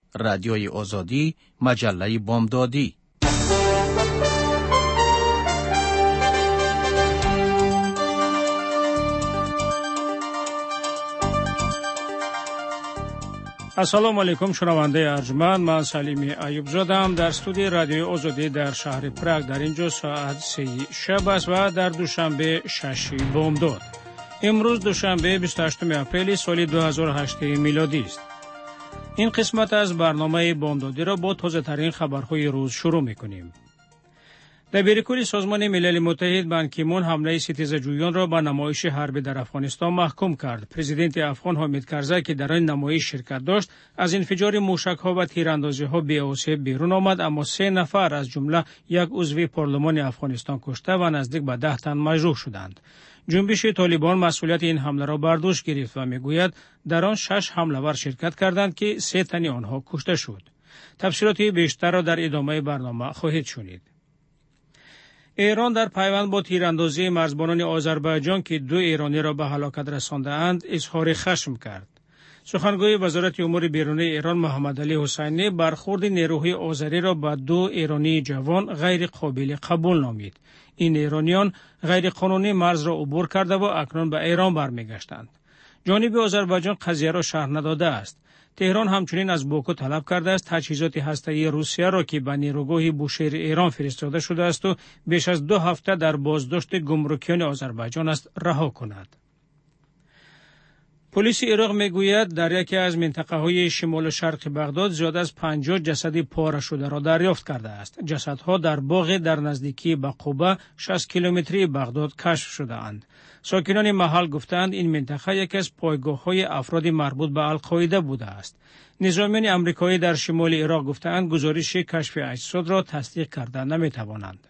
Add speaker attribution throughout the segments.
Speaker 1: رادیوی آزادی، مجله بامدادی.
Speaker 2: السلام علیکم شنونده ارجمند، من سلیمی ایوب زادم در استودیو رادیوی آزادی در شهر پراگ. در اینجا ساعت 3 شب است و در دوشنبه 6 بامداد. امروز دوشنبه 28 اپریل سال 2008 میلادی است. این قسمت از برنامه بامدادی را با تازه ترین خبرهای روز شروع می‌کنیم. دبیرکل سازمان ملل متحد بان کی مون حمله ستیزجویان را به نمایش حربی در افغانستان محکوم کرد. پرزیدنت افغان حامد کرزی که در این نمایش شرکت داشت، از انفجار موشک‌ها و تیراندازی‌ها بی‌آسیب بیرون آمد، اما 3 نفر از جمله یک عضو پارلمان افغانستان کشته و نزدیک به 10 تن مجروح شدند. جنبش طالبان مسئولیت این حمله را بر دوش گرفت و میگوید در آن 6 حمله‌ور شرکت کردند که 3 تن آنها کشته شد. تفصیلات بیشتر را در ادامه برنامه خواهید شنید. ایران در پیوند با تیراندازی مرزبانان آذربایجان که 2 ایرانی را به هلاکت رسانده‌اند اظهار خشم کرد. سخنگوی وزارت امور بیرونی ایران محمد علی حسینی برخورد نیروهای آذری را با 2 ایرانی جوان غیر قابل قبول نامید. این ایرانیان غیر قانونی مرز را عبور کرده و اکنون به ایران برمیگشتند. جانب آذربایجان قضیه را شرح نداده است. تهران همچنین از باکو طلب کرده است تجهیزات هسته‌ای روسیه را که به نیروگاه بوشهر ایران فرستاده شده است و بیش از 2 هفته در بازداشت گمرکیان آذربایجان است رها کند. پلیس عراق میگوید در یکی از منطقه‌های شمال و شرق بغداد زیاد از 50 جسد پاره شده را دریافت کرده است. جسدها در باغ در نزدیکی به قبه 60 کیلومتری بغداد کشف شده اند. ساکنان محل گفتند این منطقه یکی از پایگاه‌های افراد مربوط به القاعده بوده است. نظامیان آمریکایی در شمال عراق گفتند گزارش کشف اجساد را تصدیق کرده نمی‌توانند.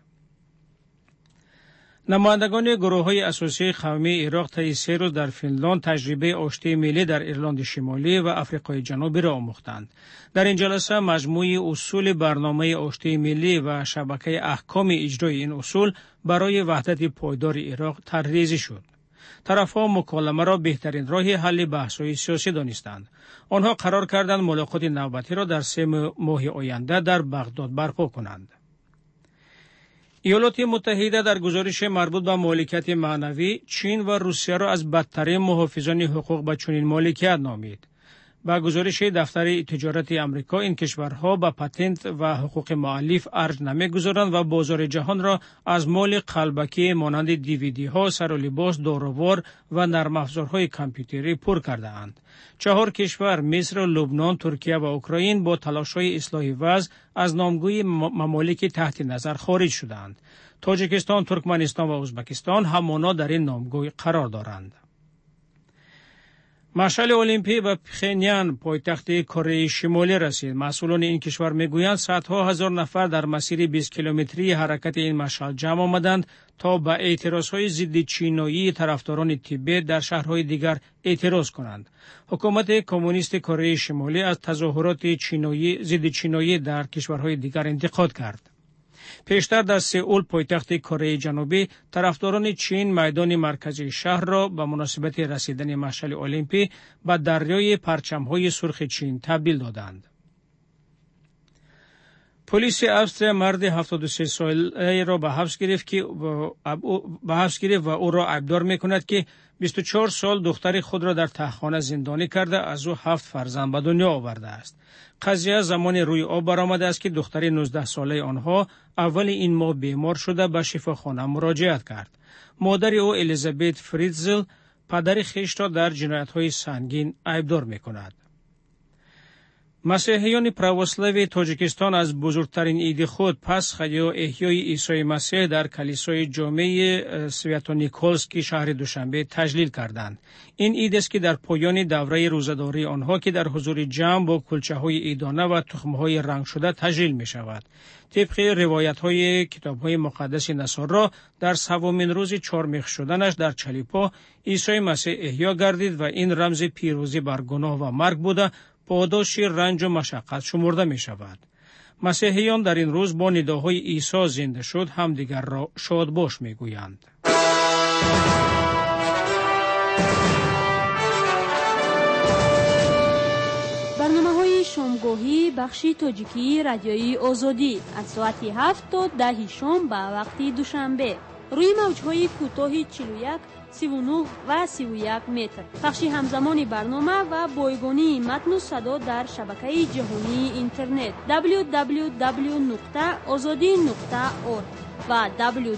Speaker 2: نمایندگان گروه‌های اساسی قومی عراق طی 3 روز در فنلاند تجربه آشتی ملی در ایرلند شمالی و آفریقای جنوبی را آموختند. در این جلسه مجموعه اصول برنامه آشتی ملی و شبکه احکام اجرای این اصول برای وحدت پایدار عراق طرحریزی شد. طرف‌ها مکالمه را بهترین راه حل بحث‌های سیاسی دانستند. آنها قرار کردند ملاقات نوبتی را در 3 ماه آینده در بغداد برپا کنند. ایالات متحده در گزارش مربوط به مالکیت معنوی چین و روسیه را از بدترین محافظان حقوق به چنین مالکیت نامید. با گزارش دفتر تجارت آمریکا این کشورها به پتنت و حقوق مؤلف ارج نمی‌گذارند و بازار جهان را از مال قلبکی مانند دیویدی ها، سر و لباس، داروار و نرم افزارهای کامپیوتری پر کرده اند. 4 کشور مصر، لبنان، ترکیه و اوکراین با تلاش‌های اصلاح وضع از نامگوی ممالک تحت نظر خارج شدند. تاجیکستان، ترکمنستان و ازبکستان همانا در این نامگوی قرار دارند. مشعل المپی به پخنیان پایتخت کره شمالی رسید. مسئولان این کشور میگویند صدها هزار نفر در مسیر 20 کیلومتری حرکت این مشعل جمع آمدند تا به اعتراضهای ضد چینایی طرفداران تیبت در شهرهای دیگر اعتراض کنند. حکومت کمونیست کره شمالی از تظاهرات ضد چینایی در کشورهای دیگر انتقاد کرد. پیشتر در سئول پایتخت کره جنوبی طرفداران چین میدان مرکزی شهر را به مناسبت رسیدن مشعل المپی به دریای پرچم‌های سرخ چین تبدیل دادند. پلیس استرالیا مرد 73 ساله را به حبس گرفت و او را عیبدار می‌کند که 24 سال دختر خود را در تهخانه زندانی کرده از او 7 فرزند به دنیا آورده است. قضیه زمان روی آب برآمده است که دختر 19 ساله آنها اول این ماه بیمار شده به شفاخانه مراجعت کرد. مادر او الیزابت فریتزل پدر خویش را در جنایت‌های سنگین عیبدار می‌کند. مسیحیان پروسلاوی تاجیکستان از بزرگترین عید خود پسخ یا احیای عیسی مسیح در کلیسای جامع سویاتونیکولسک شهر دوشنبه تجلیل کردند. این عید است که در پایان دوره روزه‌داری آنها که در حضور جمع با کلچه‌های عیدانه و تخم‌های رنگ شده تجلیل می‌شود. طبق روایت‌های کتاب‌های مقدس نصارا در 7مین روز چهارمیخ شدنش در چلیپا عیسی مسیح احیا گردید و این رمز پیروزی بر گناه و مرگ بوده پاداش رنج و مشقت شمرده می شود. مسیحیان در این روز با نداهای عیسی زنده شد همدیگر را شاد باش می گویند.
Speaker 3: شامگاهی بخش تاجیکی رادیوی آزادی از ساعت 7 تا 10 شام به وقت دوشنبه روی موج‌های کوتاه 41 39 و 31 متر. پخش همزمان برنامه و بایگانی متن و صدا در شبکه جهانی اینترنت www.azadi.org و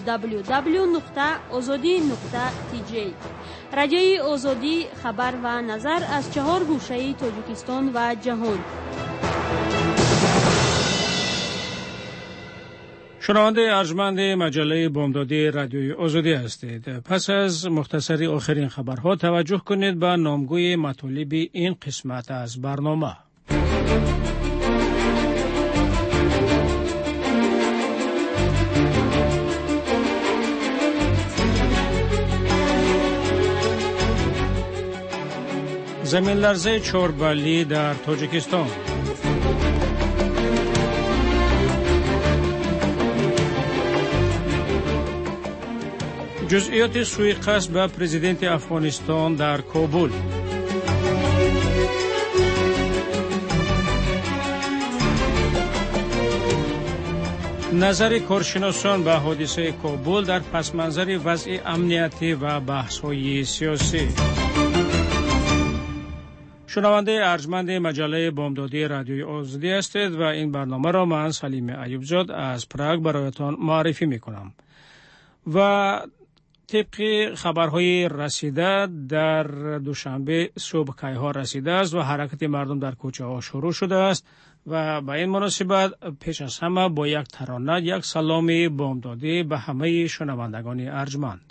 Speaker 3: www.azadi.tj. رادیوی آزادی خبر و نظر از 4 گوشه تاجیکستان و جهان.
Speaker 2: شنونده ارجمند مجله بامدادی رادیوی آزادی هستید. پس از مختصری آخرین خبرها توجه کنید به نامگوی مطالب این قسمت از برنامه. زمین لرزه 4 بالی در تاجیکستان. جزئیات سوءقصد به پرزیدنت افغانستان در کابل. نظر کارشناسان به حادثه کابل در پس منظر وضع امنیتی و بحث‌های سیاسی. شنونده ارجمند مجله بامدادی رادیوی آزادی هستید و این برنامه را من سلیم ایوبزاد از پراگ برایتان معرفی میکنم. و طبق خبرهای رسیده در دوشنبه صبح کیهان رسیده است و حرکت مردم در کوچه ها شروع شده است و به این مناسبت پیش از همه با یک ترانه یک سلام بامدادی به همه شنوندگان ارجمند.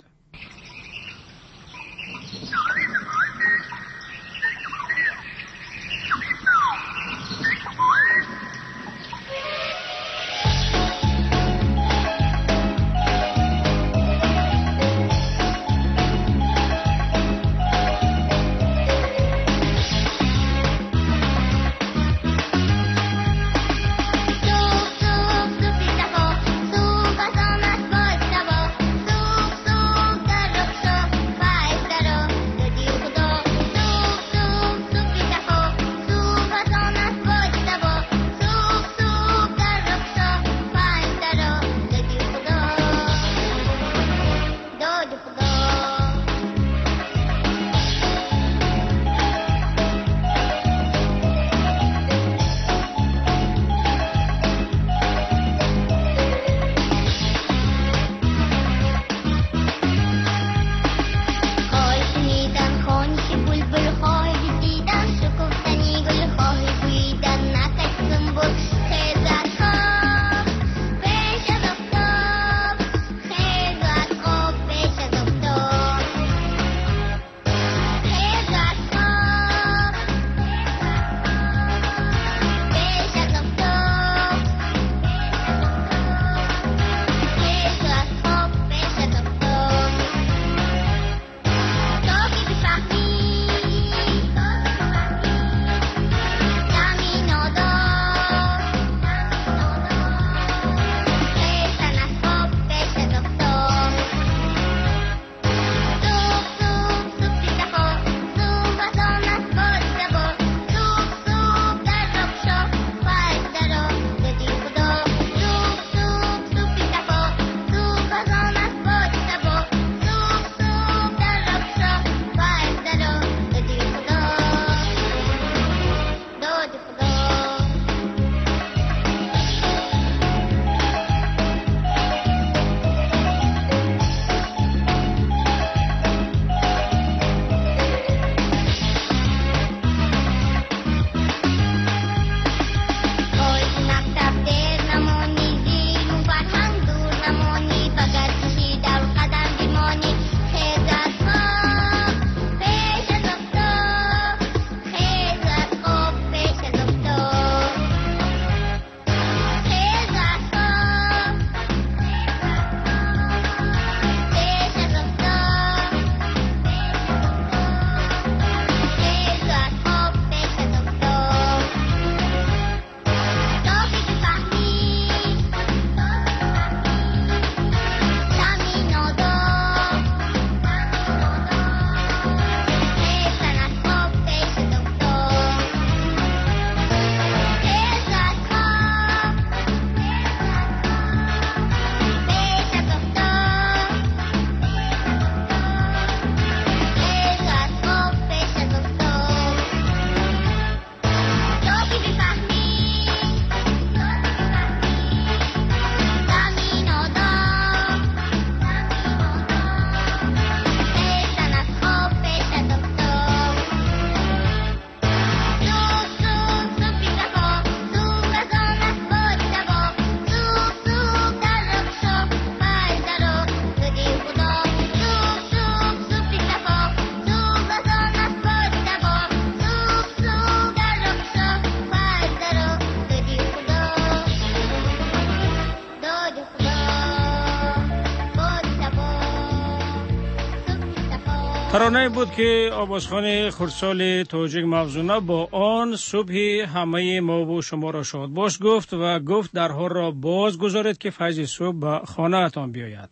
Speaker 2: ترانه بود که آوازخوان خردسال تاجیک مغزونا با آن صبحی همه ما و شما را شاد باش گفت و گفت درها را باز گذارید که فیض صبح به خانه اتان بیاید.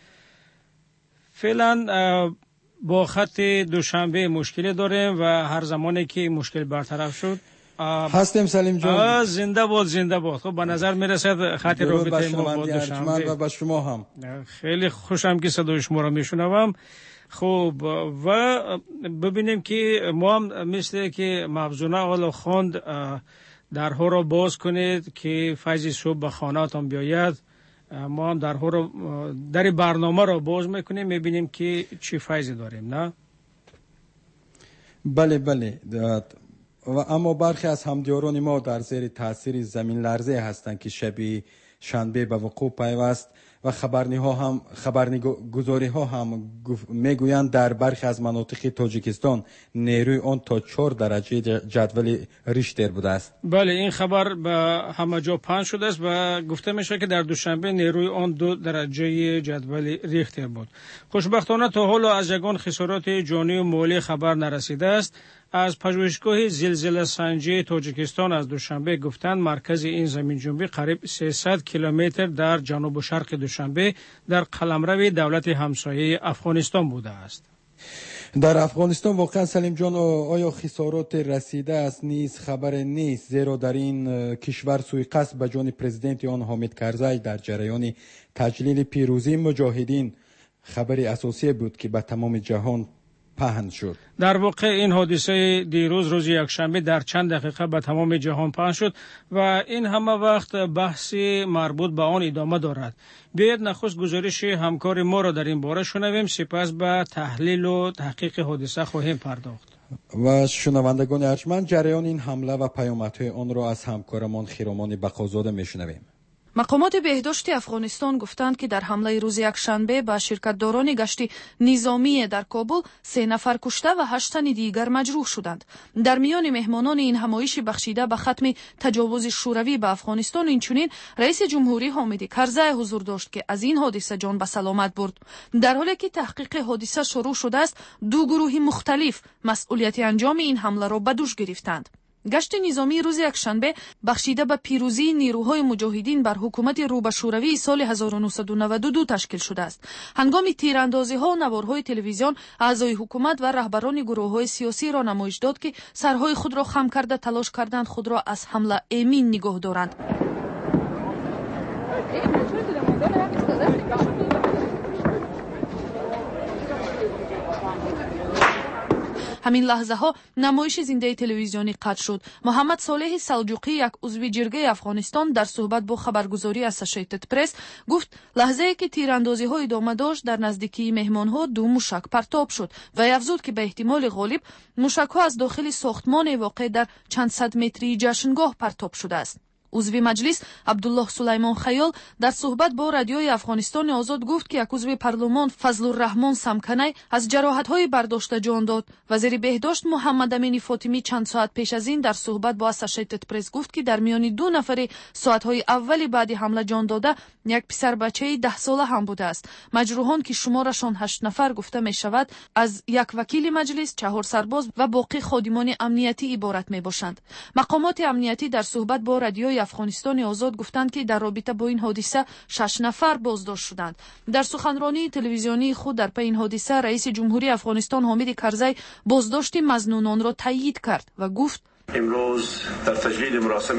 Speaker 2: فعلا با خط دوشنبه مشکلی داریم و هر زمانی که مشکل برطرف شد
Speaker 4: هستیم سلیم جان.
Speaker 2: زنده باد زنده باد. خب به نظر میرسد خط رابطه ما با دوشنبه
Speaker 4: و با شما هم
Speaker 2: خیلی خوشم که صدای شما را میشنوم. خب و ببینیم که ما هم مثل که مبزونه اول خواند درها را باز کنید که فیض صبح به خانه‌تان بیاید. ما هم درها را در برنامه را باز میکنیم میبینیم که چی فیضی داریم. نه
Speaker 4: بله و اما برخی از همدیاران ما در زیر تاثیر زمین لرزه هستند که شب شنبه به وقوع پیوست و خبرنگاری ها هم میگویند در برخی از مناطق تاجیکستان نیروی آن تا 4 درجه جدول ریشتر بوده است.
Speaker 2: بله این خبر به همه جا پخش شده است و گفته میشه که در دوشنبه نیروی آن 2 درجه جدول ریختر بود. خوشبختانه تا حالا از یگان خسارات جانی و مالی خبر نرسیده است. از پژوهشگاه زلزله سنجی تاجیکستان از دوشنبه گفتند مرکز این زمین جنبی قریب 300 کیلومتر در جنوب و شرق دوشنبه در قلمرو دولت همسایه افغانستان بوده است.
Speaker 4: در افغانستان واقعا سلیم جان آیا خسارات رسیده است نیز خبر نیست، زیرا در این کشور سوءقصد به جان پرزیدنت آن حامد کرزی در جریان تجلیل پیروزی مجاهدین خبری اساسی بود که به تمام جهان پهن شد.
Speaker 2: در واقع این حادثه دیروز روز یکشنبه در چند دقیقه به تمام جهان پهن شد و این همه وقت بحثی مربوط به آن ادامه دارد. بیاید نخست گزارش همکار ما را در این باره شنویم، سپس به تحلیل و تحقیق حادثه خواهیم پرداخت.
Speaker 4: و شنوندگان ارجمند جریان این حمله و پیامدهای آن را از همکارمان خیرامان بقازاده میشنویم.
Speaker 5: مقامات بهداشت افغانستان گفتند که در حمله روز یکشنبه به شرکتداران گشت نظامی در کابل 3 نفر کشته و 8 تن دیگر مجروح شدند. در میان مهمانان این همایش بخشیده به ختم تجاوز شوروی به افغانستان اینچنین رئیس جمهوری حامد کرزی حضور داشت که از این حادثه جان به سلامت برد. در حالی که تحقیق حادثه شروع شده است، 2 گروه مختلف مسئولیت انجام این حمله را به دوش گرفتند. گشت نظامی روز یکشنبه بخشیده به پیروزی نیروهای مجاهدین بر حکومت رو به شوروی سال 1992 تشکیل شده است. هنگام تیراندازی‌ها و نوارهای تلویزیون اعضای حکومت و رهبران گروه‌های سیاسی را نمایش داد که سرهای خود را خم کرده تلاش کردند خود را از حمله امین نگاه دارند. همین لحظه ها نمایش زنده تلویزیونی قطع شد. محمد صالح سلجوقی، یک عضو جرگه افغانستان، در صحبت با خبرگزاری اسوسییتد پرس گفت لحظه ای که تیراندازی ها ادامه داشت در نزدیکی مهمان ها 2 موشک پرتاب شد و افزود که به احتمال غالب موشک ها از داخل ساختمان واقع در چند صد متری جشنگاه پرتاب شده است. عضو مجلس عبدالله سلیمان خیال در صحبت با رادیوی افغانستان آزاد گفت که یک عضو پارلمان فضل الرحمن سمکنی از جراحت‌های برداشته جان داد. وزیر بهداشت محمد امین فاطمی چند ساعت پیش از این در صحبت با اسوسییتد پرس گفت که در میان 2 نفر ساعت‌های اولی بعد حمله جان داده یک پسر بچه 10 ساله هم بوده است. مجروحان که شمارشان 8 نفر گفته می شود از یک وکیل مجلس، 4 سرباز و باقی خادمان امنیتی عبارت می باشند. مقامات امنیتی در صحبت با رادیوی افغانستان آزاد گفتند که در رابطه با این حادثه 6 نفر بازداشت شدند. در سخنرانی تلویزیونی خود در پی این حادثه رئیس جمهوری افغانستان حامد کرزی بازداشت مظنونان را تایید کرد و گفت
Speaker 6: امروز در تجلیل مراسم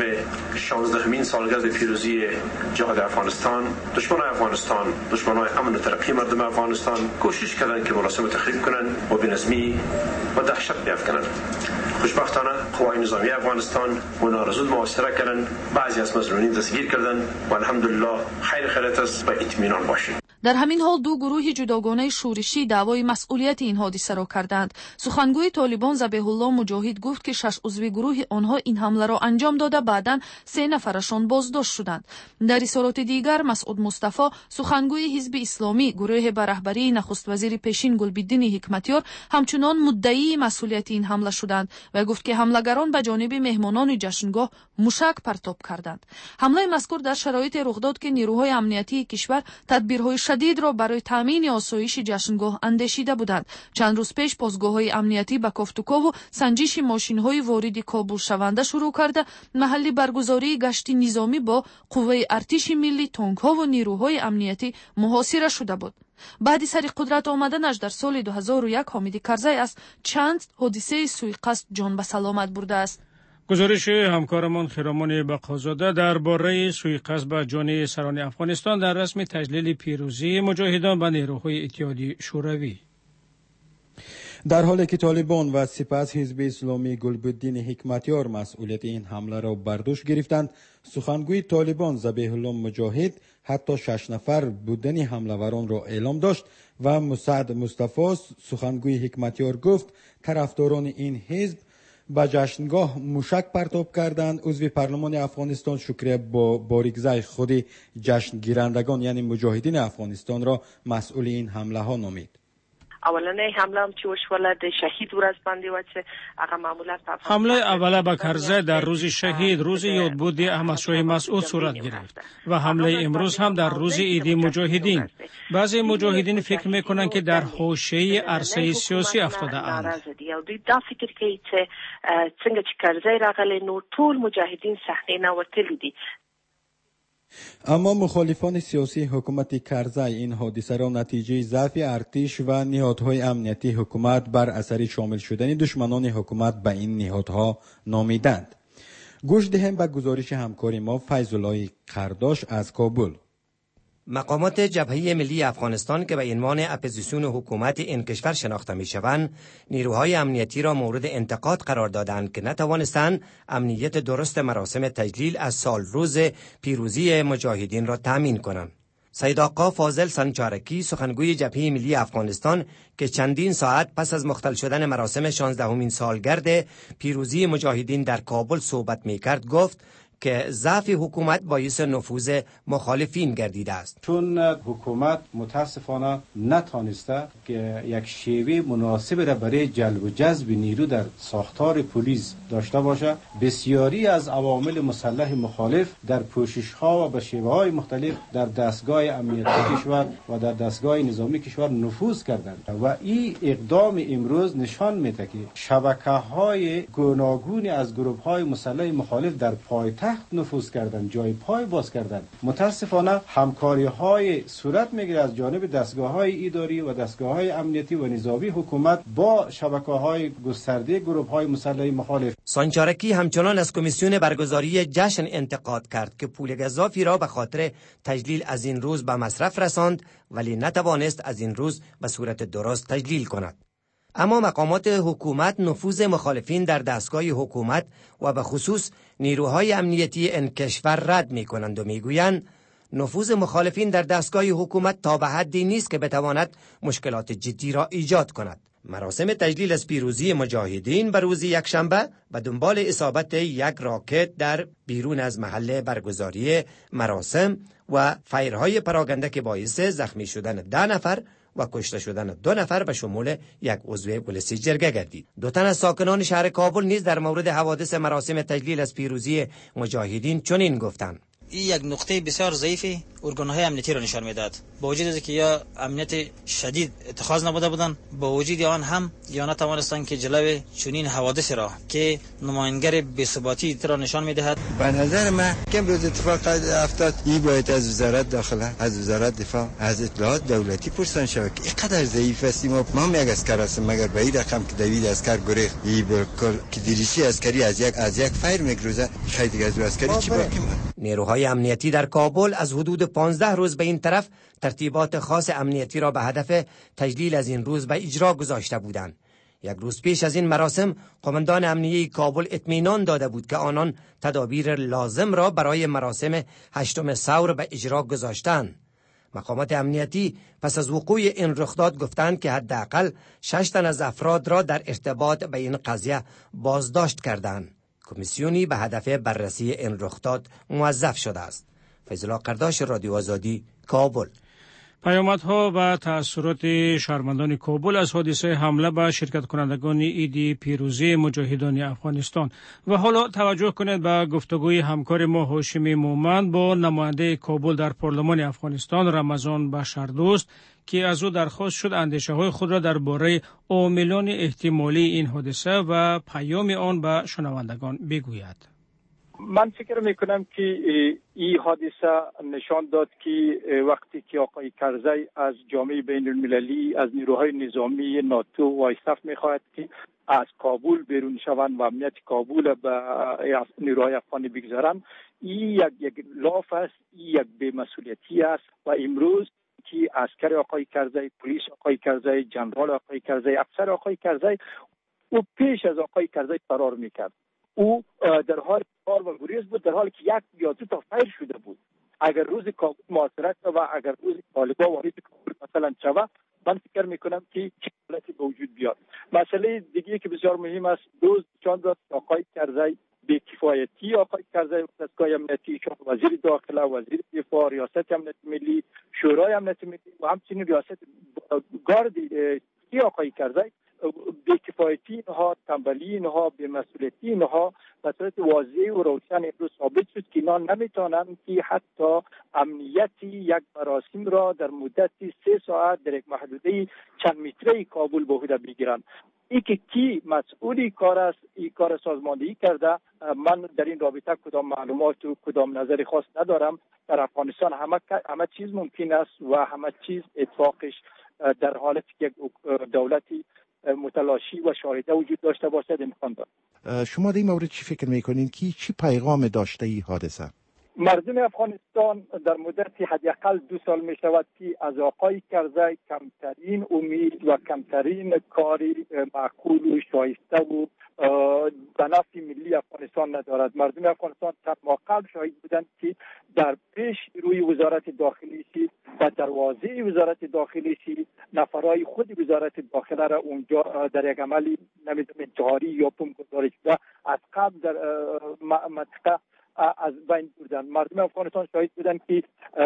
Speaker 6: 16مین سالگرد پیروزی جهاد افغانستان، دشمنان افغانستان، دشمنان امن و ترقی مردم افغانستان کوشش کردند که مراسم تخریب کنند و بی‌نظمی و دهشت بیفکنند. خوشبختانه قوای نظامی افغانستان و نارضود محاصره کردند، بعضی از مظنونین دستگیر کردند و الحمدلله خیرت است و اطمینان باشید.
Speaker 5: در همین حال 2 گروه جداگانه شورشی دعوای مسئولیت این حادثه را کردند. سخنگوی طالبان ذبیح الله مجاهد گفت که 6 عضو گروه آنها این حمله را انجام داده بعداً 3 نفرشان بازداشت شدند. در اظهارات دیگر مسعود مصطفی سخنگوی حزب اسلامی گروه به رهبری نخست وزیر پیشین گلبدین حکمتیار همچنان مدعی مسئولیت این حمله شدند و گفت که حملگران به جانب مهمانان جشنگاه موشک پرتاب کردند. حمله مذکور در شرایط رخ داد که نیروهای امنیتی کشور تدبیرهای شدید را برای تامین آسایش جشنگاه اندیشیده بودند. چند روز پیش پاسگاه‌های امنیتی با کوفتوکو و سنجش ماشین‌های وارد کابل شونده شروع کرده محلی برگزاری گشتی نظامی با قوه ارتش ملی، تانک‌ها و نیروهای امنیتی محاصره شده بود. بعد سر قدرت آمدنش در سال 2001 حامد کرزی از چند حادثه سوءقصد جان به سلامت برده است.
Speaker 2: گزارش همکارمان خرامان بقازاده درباره سوءقصد به جان سران افغانستان در رسم تجلیل پیروزی مجاهدان به نیروهای اتحادیه شوروی.
Speaker 4: در حالی که طالبان و سپس حزب اسلامی گلبدین حکمتیار مسئولیت این حمله را بر دوش گرفتند، سخنگوی طالبان ذبیح الله مجاهد حتی 6 نفر بودن حمله‌وران را اعلام داشت و مسعد مصطفی سخنگوی حکمتیار گفت طرفداران این حزب به جشنگاه موشک پرتاب کردند. عضو پارلمان افغانستان شکریه با باریکزای خود جشن گیرندگان یعنی مجاهدین افغانستان را مسئول این حمله ها نامید.
Speaker 7: اولنه حمله هم چې وشوله د شهید ورځ باندې و چې هغه معمولا
Speaker 2: حمله اوله به کرزی در روز شهید، روز یادبود احمدشاه مسعود صورت گرفت و حمله امروز هم در روز عید مجاهدین. بعضی مجاهدین فکر میکنند که در حوشه‌ی عرصه سیاسی افتاده اند.
Speaker 7: دوی دا فکر کوي چې څنګه چې کرزی راغلی نو ټول مجاهدین صحنه نه ورتلي دي.
Speaker 4: اما مخالفان سیاسی حکومت کرزی این حادثه را نتیجه ضعف ارتش و نهادهای امنیتی حکومت بر اثر شامل شدن دشمنان حکومت به این نهادها نامیدند. گوش دهیم به گزارش همکار ما فیض الله قرداش از کابل.
Speaker 8: مقامات جبهه ملی افغانستان که به عنوان اپوزیسیون حکومت این کشور شناخته می‌شوند، نیروهای امنیتی را مورد انتقاد قرار دادند که نتوانستند امنیت درست مراسم تجلیل از سال روز پیروزی مجاهدین را تأمین کنند. سید آقا فاضل سنجارکی سخنگوی جبهه ملی افغانستان که چندین ساعت پس از مختل شدن مراسم 16مین سالگرد پیروزی مجاهدین در کابل صحبت می‌کرد گفت که ضعف حکومت باعث نفوذ مخالفین گردیده است.
Speaker 9: چون حکومت متاسفانه نتانسته که یک شیوه مناسب را برای جلب و جذب نیرو در ساختار پلیس داشته باشه، بسیاری از عوامل مسلح مخالف در پوشش‌ها و به شیوه‌های مختلف در دستگاه امنیتی کشور و در دستگاه نظامی کشور نفوذ کردند و این اقدام امروز نشان میده که شبکه‌های گوناگونی از گروه‌های مسلح مخالف در پایتخت نفوذ کردن، جای پای باز کردن. متاسفانه همکاری‌های صورت میگیره از جانب دستگاه‌های اداری و دستگاه‌های امنیتی و نظامی حکومت با شبکه‌های گسترده گروه‌های مسلح مخالف.
Speaker 8: سانچارکی همچنان از کمیسیون برگزاری جشن انتقاد کرد که پول گزافی را به خاطر تجلیل از این روز به مصرف رساند ولی نتوانست از این روز به صورت درست تجلیل کند. اما مقامات حکومت نفوذ مخالفین در دستگاه حکومت و به خصوص نیروهای امنیتی این کشور رد می کنند و می گویند نفوذ مخالفین در دستگاه حکومت تا به حدی نیست که بتواند مشکلات جدی را ایجاد کند. مراسم تجلیل از پیروزی مجاهدین به روز یکشنبه به دنبال اصابت یک راکت در بیرون از محل برگزاری مراسم و فایرهای پراکنده که باعث زخمی شدن 10 نفر و کشته شدن 2 نفر به شمول یک عضو پلیس جرگه گردید. 2 تن از ساکنان شهر کابل نیز در مورد حوادث مراسم تجلیل از پیروزی مجاهدین چنین گفتند:
Speaker 10: این یک نقطه بسیار ضعیفی ارگان‌های امنیتی را نشان میداد. با وجود اینکه یا امنیت شدید اتخاذ نبوده بودند، با وجود آن هم یا نتوانستند که جلوی چنین حوادث را که نمایانگر بی‌ثباتی را نشان میدهد.
Speaker 11: به نظر من که امروز اتفاق افتاد این باید از وزارت داخله، از وزارت دفاع، از اطلاعات دولتی پرسان شود که اینقدر ضعیف هستیم. ما هم یک اسکر هستیم مگر به این رقم که دوید اسکر گریخت. این بالکل که دیریشی اسکری از یک فایر میگروزه خیلی دیگه از اسکری چی باقی ماند.
Speaker 8: نیروهای امنیتی در کابل از حدود 15 روز به این طرف ترتیبات خاص امنیتی را به هدف تجلیل از این روز به اجرا گذاشته بودند. یک روز پیش از این مراسم قماندان امنیه کابل اطمینان داده بود که آنان تدابیر لازم را برای مراسم 8 ثور به اجرا گذاشتند. مقامات امنیتی پس از وقوع این رخداد گفتند که حداقل 6 تن از افراد را در ارتباط به این قضیه بازداشت کردند. کمیسیونی به هدف بررسی این رخداد موظف شده است. فیض الله قرداش، رادیو آزادی، کابل.
Speaker 2: پیامدها و تأثیرات شهروندان کابل از حادثه حمله به شرکت کنندگان عید پیروزی مجاهدان افغانستان. و حالا توجه کنید به گفتگوی همکار ما هاشمی مومند با نماینده کابل در پارلمان افغانستان رمضان بشردوست که از او درخواست شد اندیشه های خود را درباره عاملان احتمالی این حادثه و پیام آن به شنوندگان بگوید.
Speaker 12: من فکر میکنم که این حادثه نشان داد که وقتی که آقای کرزی از جامعه بین المللی، از نیروهای نظامی ناتو و ایساف میخواهد که از کابل بیرون شوند و امنیت کابل به نیروهای افغانی بگذارند، این یک لاف است، یک بی‌مسئولیتی است. و امروز که عسکر آقای کرزی، پلیس آقای کرزی، جنرال آقای کرزی، افسر آقای کرزی، او پیش از آقای کرزی فرار میکرد. او در حال کار و گریز بود، در حالی که یک یا دو تا فایر شده بود. اگر روز کابل محاصره شد و اگر روز طالبان وارد کابل مثلا شود، من فکر میکنم که حالتی به وجود بیاد. مسئله دیگه که بسیار مهم است، روز چند داد آقای کرزی بی‌کفایتی آقای کرزی دستگاه امنیتی، چون وزیر داخله، وزیر دفاع، ریاست امنیت ملی، شورای امنیت ملی و همچنین ریاست گارد آقای کرزی بی‌کفایتی اینها، تنبلی اینها، بی‌مسئولیتی اینها به صورت واضح و روشن امروز ثابت شد که اینا نمیتونن که حتی امنیتی یک مراسم را در مدت 3 ساعت در یک محدوده چند متری کابل به عهده بگیرن. این که کی مسئولی کار است، این کار سازماندهی کرده، من در این رابطه کدام معلومات و کدام نظری خاص ندارم. در افغانستان همه چیز ممکن است و همه چیز اتفاقش در حالتی که دولتی متلاشی و شاهده وجود داشته باشد امکان دارد.
Speaker 13: شما در این مورد چی فکر میکنین که چی پیغام داشته این حادثه؟
Speaker 12: مردم افغانستان در مدت حداقل 2 سال می شود که از آقای کرزی کمترین امید و کمترین کاری معقول و شایسته و به نفع ملی افغانستان ندارد. مردم افغانستان چند ماه قبل شاهد بودند که در پیش روی وزارت داخلی و دروازه وزارت داخلی نفرای خود وزارت داخله را اونجا در یک عملی انتحاری یا بم گذاری شده از قبل در منطقه از بین بردن. مردم افغانستان شاهد بودن که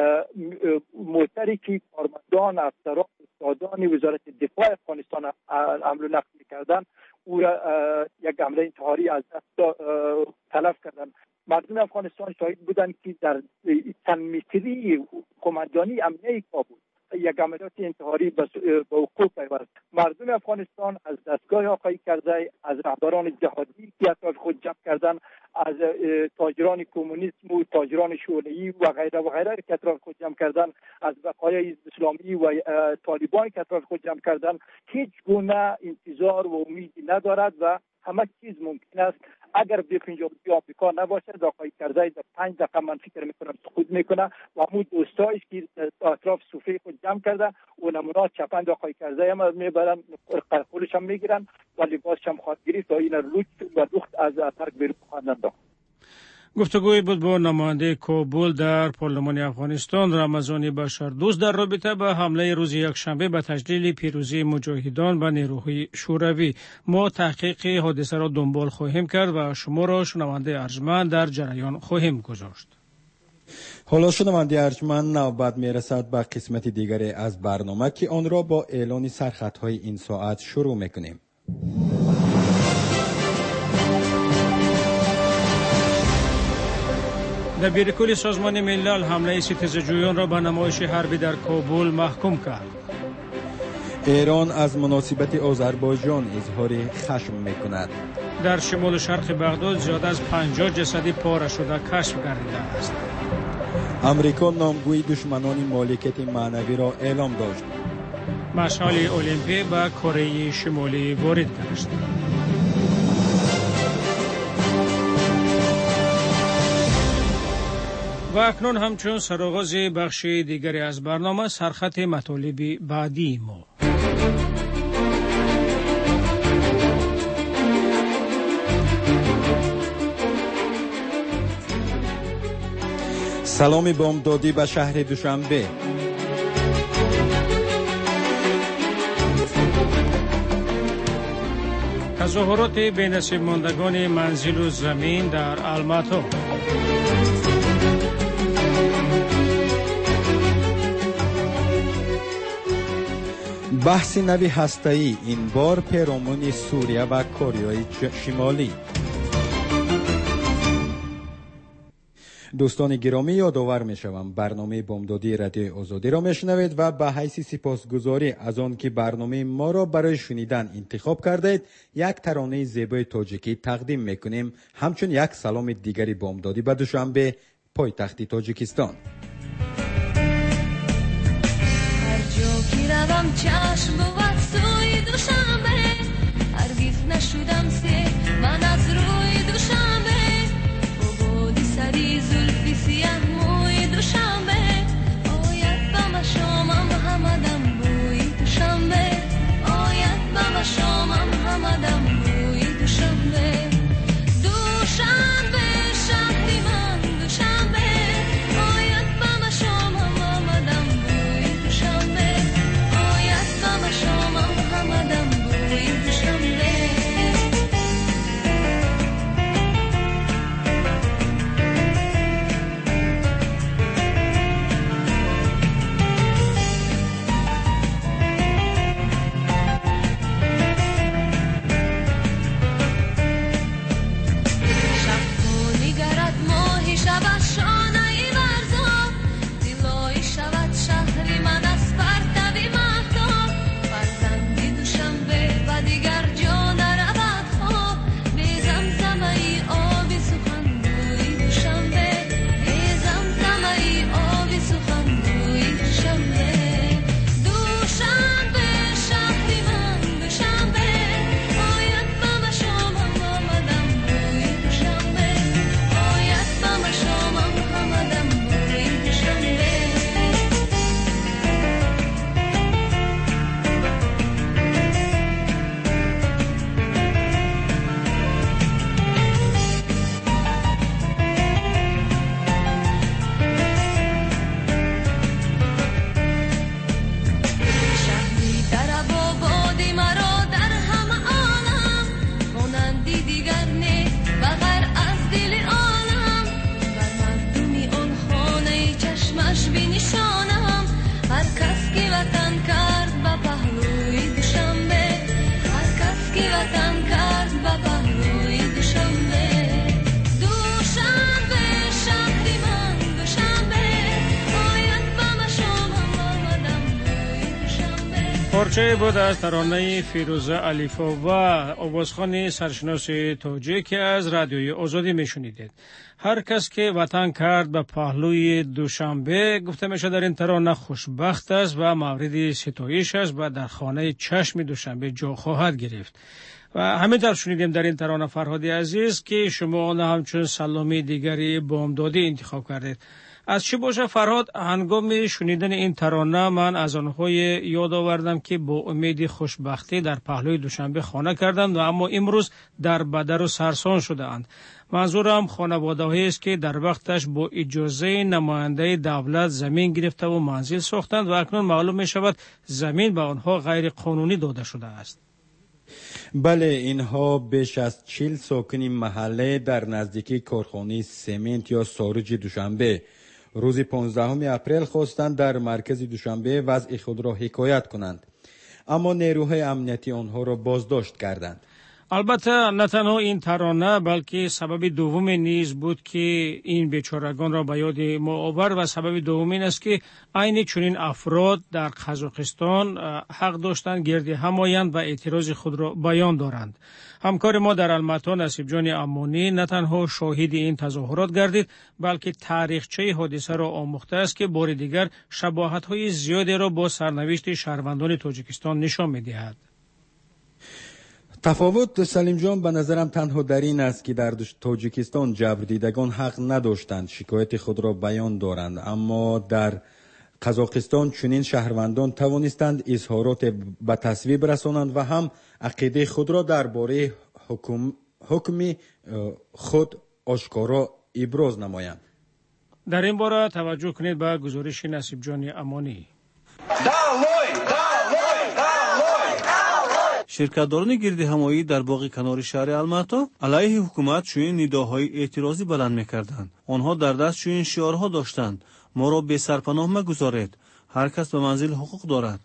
Speaker 12: موتری که کارمندان، افسران، استادان وزارت دفاع افغانستان حمل و نقل می‌کردن او را یک حمله انتحاری از دست تلف کردن. مردم افغانستان شاهد بودن که در چند متری قماندانی امنیه کابل یک عملیات انتحاری به وقوع پیوست. مردم افغانستان از دستگاه آقای کرزی، از رهبران جهادی که اطراف خود جمع کردن، از تاجران کمونیسم و تاجران شعله‌ای و غیره و غیره که اطراف خود جمع کردن، از بقایای حزب اسلامی و طالبان که اطراف خود جمع کردن، هیچ گونه انتظار و امیدی ندارد و همه چیز ممکن است. اگر B-52 آمریکا نباشد، آقای کرزی در 5 دقیقه من فکر میکنم سقوط میکنه و همون دوستایش که اطراف صوفه خود جمع کرده و نمونات چپند آقای کرزی هم میبرن، قرقولش هم میگیرن و لباسش هم خواهد گرفت و این لوچ و لخت از اترک بیرون خواهد انداخت.
Speaker 2: گفتگوی بود با نماینده کابل در پارلمان افغانستان رمضان بشردوست در رابطه با حمله روز یکشنبه به تجلیل پیروزی مجاهدان به نیروهای شوروی. ما تحقیق حادثه را دنبال خواهیم کرد و شما را شنونده ارجمند در جریان خواهیم گذاشت.
Speaker 4: حالا شنونده ارجمند نوبت میرسد به قسمت دیگری از برنامه که آن را با اعلان سرخطهای این ساعت شروع میکنیم.
Speaker 2: دبیرکل سازمان ملل حمله ستیزجویان را به نمایش حربی در کابل محکوم کرد.
Speaker 4: ایران از مناسبت آذربایجان اظهار خشم میکند.
Speaker 2: در شمال شرق بغداد زیاد از 50 جسد پاره شده کشف گردیده است.
Speaker 4: امریکا نامگوی دشمنان مالکیت معنوی را اعلام داشت.
Speaker 2: مشعل المپی به کره شمالی وارد گشت. و اکنون همچون سرآغاز بخش دیگری از برنامه سرخط مطالب بعدی ما.
Speaker 4: سلام بامدادی به شهر دوشنبه.
Speaker 2: تظاهرات بی‌نصیب ماندگان منزل و زمین در الماتا.
Speaker 4: بحث نوی هسته‌ای این بار پیرامون سوریه و کره شمالی. دوستان گرامی، یادآور می‌شوم برنامه بامدادی رادیو آزادی را میشنوید و به حیث سپاسگزاری از آن که برنامه ما را برای شنیدن انتخاب کردید، یک ترانه زیبای تاجیکی تقدیم میکنیم، همچون یک سلام دیگری بامدادی به دوشنبه پایتخت تاجیکستان.
Speaker 14: هر جا که روم چشم بود سوی دوشنبه، هرگز نشدم سیر من از روی دوشنبه، سری زلفی سیاه موی دوشنبه، آید بم شامم همدم بوی دوشنبه، آید بم شامم همدم بوی دوشنبه، دوشنبه شهری من دوشنبه، آید بم شامم همدم بوی دوشنبه، آید بم شامم همدم بوی دوشنبه.
Speaker 2: پارچه بود از ترانه فیروزه علیفا و آوازخوان سرشناس تاجیک از رادیوی آزادی میشنیدید. هر کس که وطن کرد به پهلوی دوشنبه گفته میشه در این ترانه خوشبخت است و مورد ستایش است و در خانه چشم دوشنبه جا خواهد گرفت. و همینطور شنیدیم در این ترانه فرهادی عزیز که شما آن همچون سلامی دیگری بامدادی انتخاب کردید. از چی باشه فرهاد، هنگام شنیدن این ترانه من از آنهای یاد آوردم که با امید خوشبختی در پهلوی دوشنبه خانه کردند و اما امروز در بدر و سرسان شده اند. منظورم خانواده‌هایی است که در وقتش با اجازه نماینده دولت زمین گرفته و منزل ساختند و اکنون معلوم می شود زمین به آنها غیر قانونی داده شده است.
Speaker 4: بله، اینها بیش از 40 ساکن محله در نزدیکی کارخانه سمنت یا ساروج دوشنبه روز 15 اپریل خواستند در مرکز دوشنبه وضع خود را حکایت کنند، اما نیروهای امنیتی آنها را بازداشت کردند.
Speaker 2: البته نه تنها این ترانه بلکه سبب دوم نیز بود که این بیچارگان را به یاد ما آورد و سبب دوم این است که عین چنین افراد در قزاقستان حق داشتند گرد هم آیند و اعتراض خود را بیان دارند. همکار ما در الماتا نصیب جان امانی نه تنها شاهد این تظاهرات گردید بلکه تاریخچه حادثه را آموخته است که بار دیگر شباهت‌های زیادی را با سرنوشت شهروندان تاجیکستان نشان می‌دهد.
Speaker 4: تفاوت سلیم جان به نظرم تنها در این است که در تاجیکستان جبر دیدگان حق نداشتند شکایت خود را بیان دارند، اما در قزاقستان چنین شهروندان توانستند اظهارات به تصویب رسانند و هم عقیده خود را درباره حکم خود آشکارا ابراز نمایند.
Speaker 2: در این باره توجه کنید به گزارش نصیب جان امانی.
Speaker 15: شرکت‌داران گرد همایی در باغ کنار شهر الماتا علیه حکومت چنین نداهای اعتراضی بلند می‌کردند. آنها در دست چنین شعارها داشتند: ما را به سرپناه مگذارید، هر کس به منزل حقوق دارد.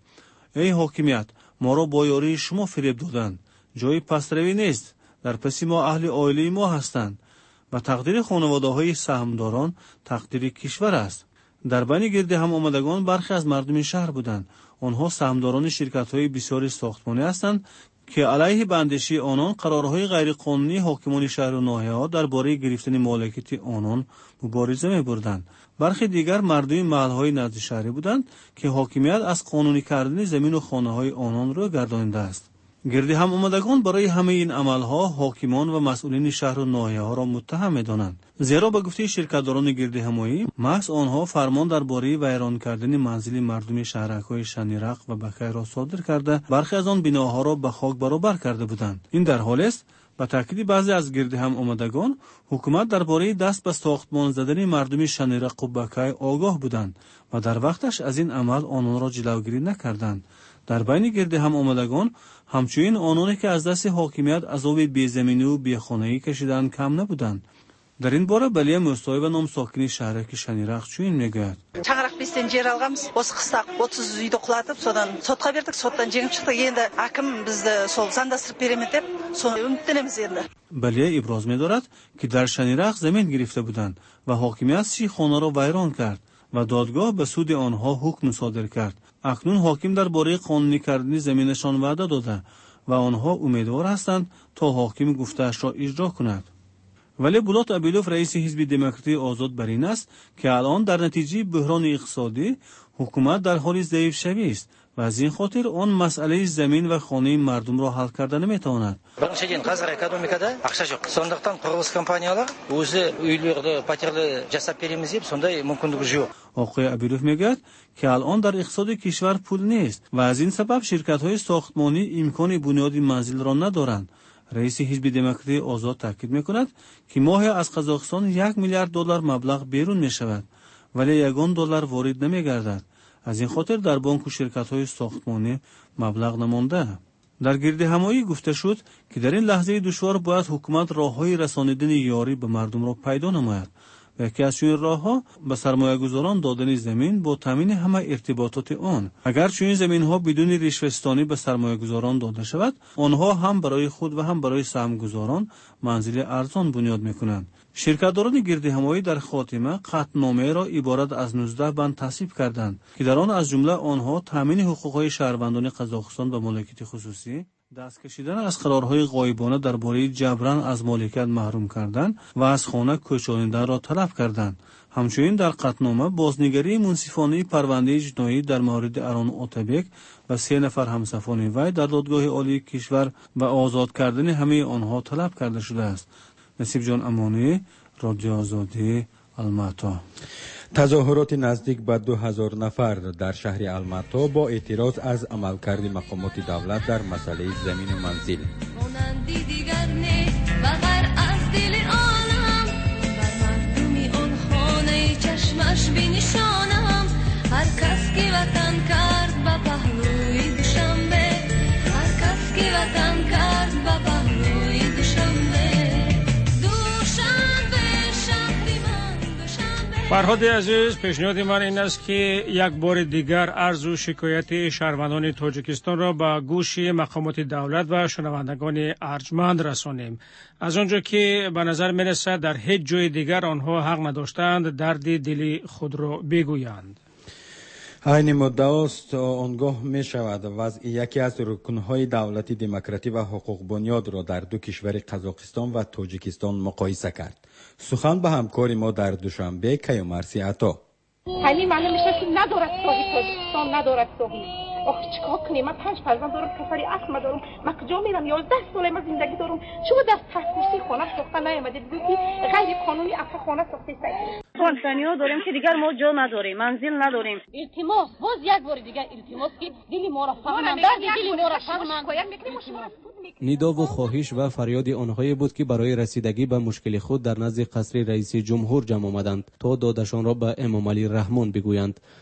Speaker 15: ای حاکمیت، ما را با یاری شما فریب دادند. جای پسروی نیست. در پس ما اهل عائله ما هستند و تقدیر خانواده‌های سهامداران تقدیر کشور است. در بین گرد هم آمدگان برخی از مردم شهر بودند. آنها سهامداران شرکت‌های بسیاری ساختمانی هستند که علیه بندشی آنان قرارهای غیرقانونی حاکمان شهر و ناحیه‌ها درباره گرفتن مالکیت آنان مبارزه می‌بردند. برخی دیگر مردم محل‌های نزد شهری بودند که حاکمیت از قانونی کردن زمین و خانه‌های آنان را گردانیده است. گرد هم آمدگان برای همه این عملها حاکمان و مسئولین شهر و ناحیه‌ها را متهم می‌دانند. زیرا به گفته شرکت‌داران گرد همایی، محض آنها فرمان درباره ویران کردن منزل مردم شهرک‌های شنیرق و بکی را صادر کرده، برخی از آن بناها را به خاک برابر کرده بودند. این در حالی است به تاکید بعضی از گرد هم آمدگان، حکومت درباره دست به ساختمان زدن مردم شنیرق و بکی آگاه بودند و در وقتش از این عمل آنان را جلوگیری نکردند. در بین گرد هم آمدگان همچنین آنانی که از دست حاکمیت عذاب بی‌زمینی و بیخانه‌ای کشیدند کم نبودند. در این باره بلیه مستوی و نام ساکنی شهرک شنیرق چنین میگوید:
Speaker 16: Chaqiraq 5 jер alganmiz. Осы qisda 30 uyni qulatib, sodan sotga berdik, sotdan jengib chiqdik. Endi hakim bizni sol zandastırib beraman deb, so'ng umidlanamiz endi.
Speaker 15: بلیه ابراز می‌دارد که در شنیرق زمین گرفته بودند و حاکمیت 30 خانه را ویران کرد و دادگاه به سود آنها حکم صادر کرد. اکنون حاکم درباره قانونی کردن زمینشان وعده داده و آنها امیدوار هستند تا حاکم گفته‌اش را اجرا کند. ولی بولات ابیلوف رئیس حزب دموکراتی آزاد بر این است که الان در نتیجه بحران اقتصادی حکومت در حال ضعیف شوی است و از این خاطر آن مسئله زمین و خانه مردم را حل کرده نمیتواند.
Speaker 10: Birinchidan hozir ekonomikada aqsha yo'q. Sondaqdan qurilish kompaniyalar o'zi uylarni paterli jasab beramiz deb sonday mumkinligi yo'q.
Speaker 15: آقای ابیلوف میگوید که الان در اقتصاد کشور پول نیست و از این سبب شرکت‌های ساختمانی امکان بنیاد منزل را ندارند. رئیس حزب دموکراتی آزاد تاکید میکند که ماهی از قزاقستان 1 میلیارد دلار مبلغ بیرون میشود ولی یگان دلار وارد نمیگردد. از این خاطر در بانک و شرکت‌های ساختمانی مبلغ نمانده. در گرد همایی گفته شد که در این لحظه دشوار باید حکومت راه‌های رسانیدن یاری به مردم را پیدا نماید و یکی از این راه‌ها به سرمایه‌گذاران دادن زمین با تامین همه ارتباطات آن. اگر چنین زمین‌ها بدون رشوه‌ستانی به سرمایه‌گذاران داده شود، آنها هم برای خود و هم برای سهام‌گذاران منزل ارزان بنیاد می‌کنند. شرکت‌داران گرد همایی در خاتمه قطعنامه را عبارت از 19 بند تصویب کردند که در آن از جمله آنها تامین حقوق‌های شهروندان قزاقستان به مالکیت خصوصی، دست کشیدن از قرارهای غایبانه درباره جبران از مالکیت محروم کردن و از خانه کوچانیدن را طلب کردند. همچنین در قطعنامه بازنگری منصفانه پرونده جنایی در مورد اران اوتابک و 3 نفر همسفان وی در دادگاه عالی کشور و آزاد کردن همه آنها طلب کرده شده است. نصیب جان امانی، رادیو آزادی، الماتا.
Speaker 4: تظاهرات نزدیک به 2000 نفر در شهر الماتا با اعتراض از عملکرد مقامات دولت در مسئله زمین و منزل.
Speaker 2: فرهاد عزیز، پیشنهاد من این است که یک بار دیگر عرض و شکایت شهروندان تاجیکستان را به گوش مقامات دولت و شنوندگان ارجمند رسانیم. از آنجا که به نظر می رسد در هیچ جای دیگر آنها حق نداشتند درد دل خود را بگویند.
Speaker 4: این مدعا است آنگاه می شود وضع یکی از رکنهای دولتی دموکراتی و حقوق بنیاد را در دو کشور قزاقستان و تاجیکستان مقایسه کرد. سخن به همکار ما در دوشنبه کیومرسی عطا.
Speaker 17: خیلی معلوم میشه که ندارد صاحب تاجیکستان ندارد صاحب. آخه چیکار کنیم؟ من 5 فرزند دارم، پسری اخم دارم، من کجا میرم؟ 11 ساله من زندگی دارم. شما دست تحصیلی خانه ساخته نیامدید بگید که غیر قانونی اصلا خانه ساخته است.
Speaker 18: خانسانی‌ها داریم که دیگر ما جا نداریم، منزل نداریم.
Speaker 17: التماس باز یک بار دیگه التماس که دل ما را فهمن، درد دل ما را فهمن.
Speaker 19: ندا و خواهش و فریاد آنهایی بود که برای رسیدگی به مشکل خود در نزد قصر رئیس جمهور جمع آمدند تا دادشان را به امام علی رحمان بگویند.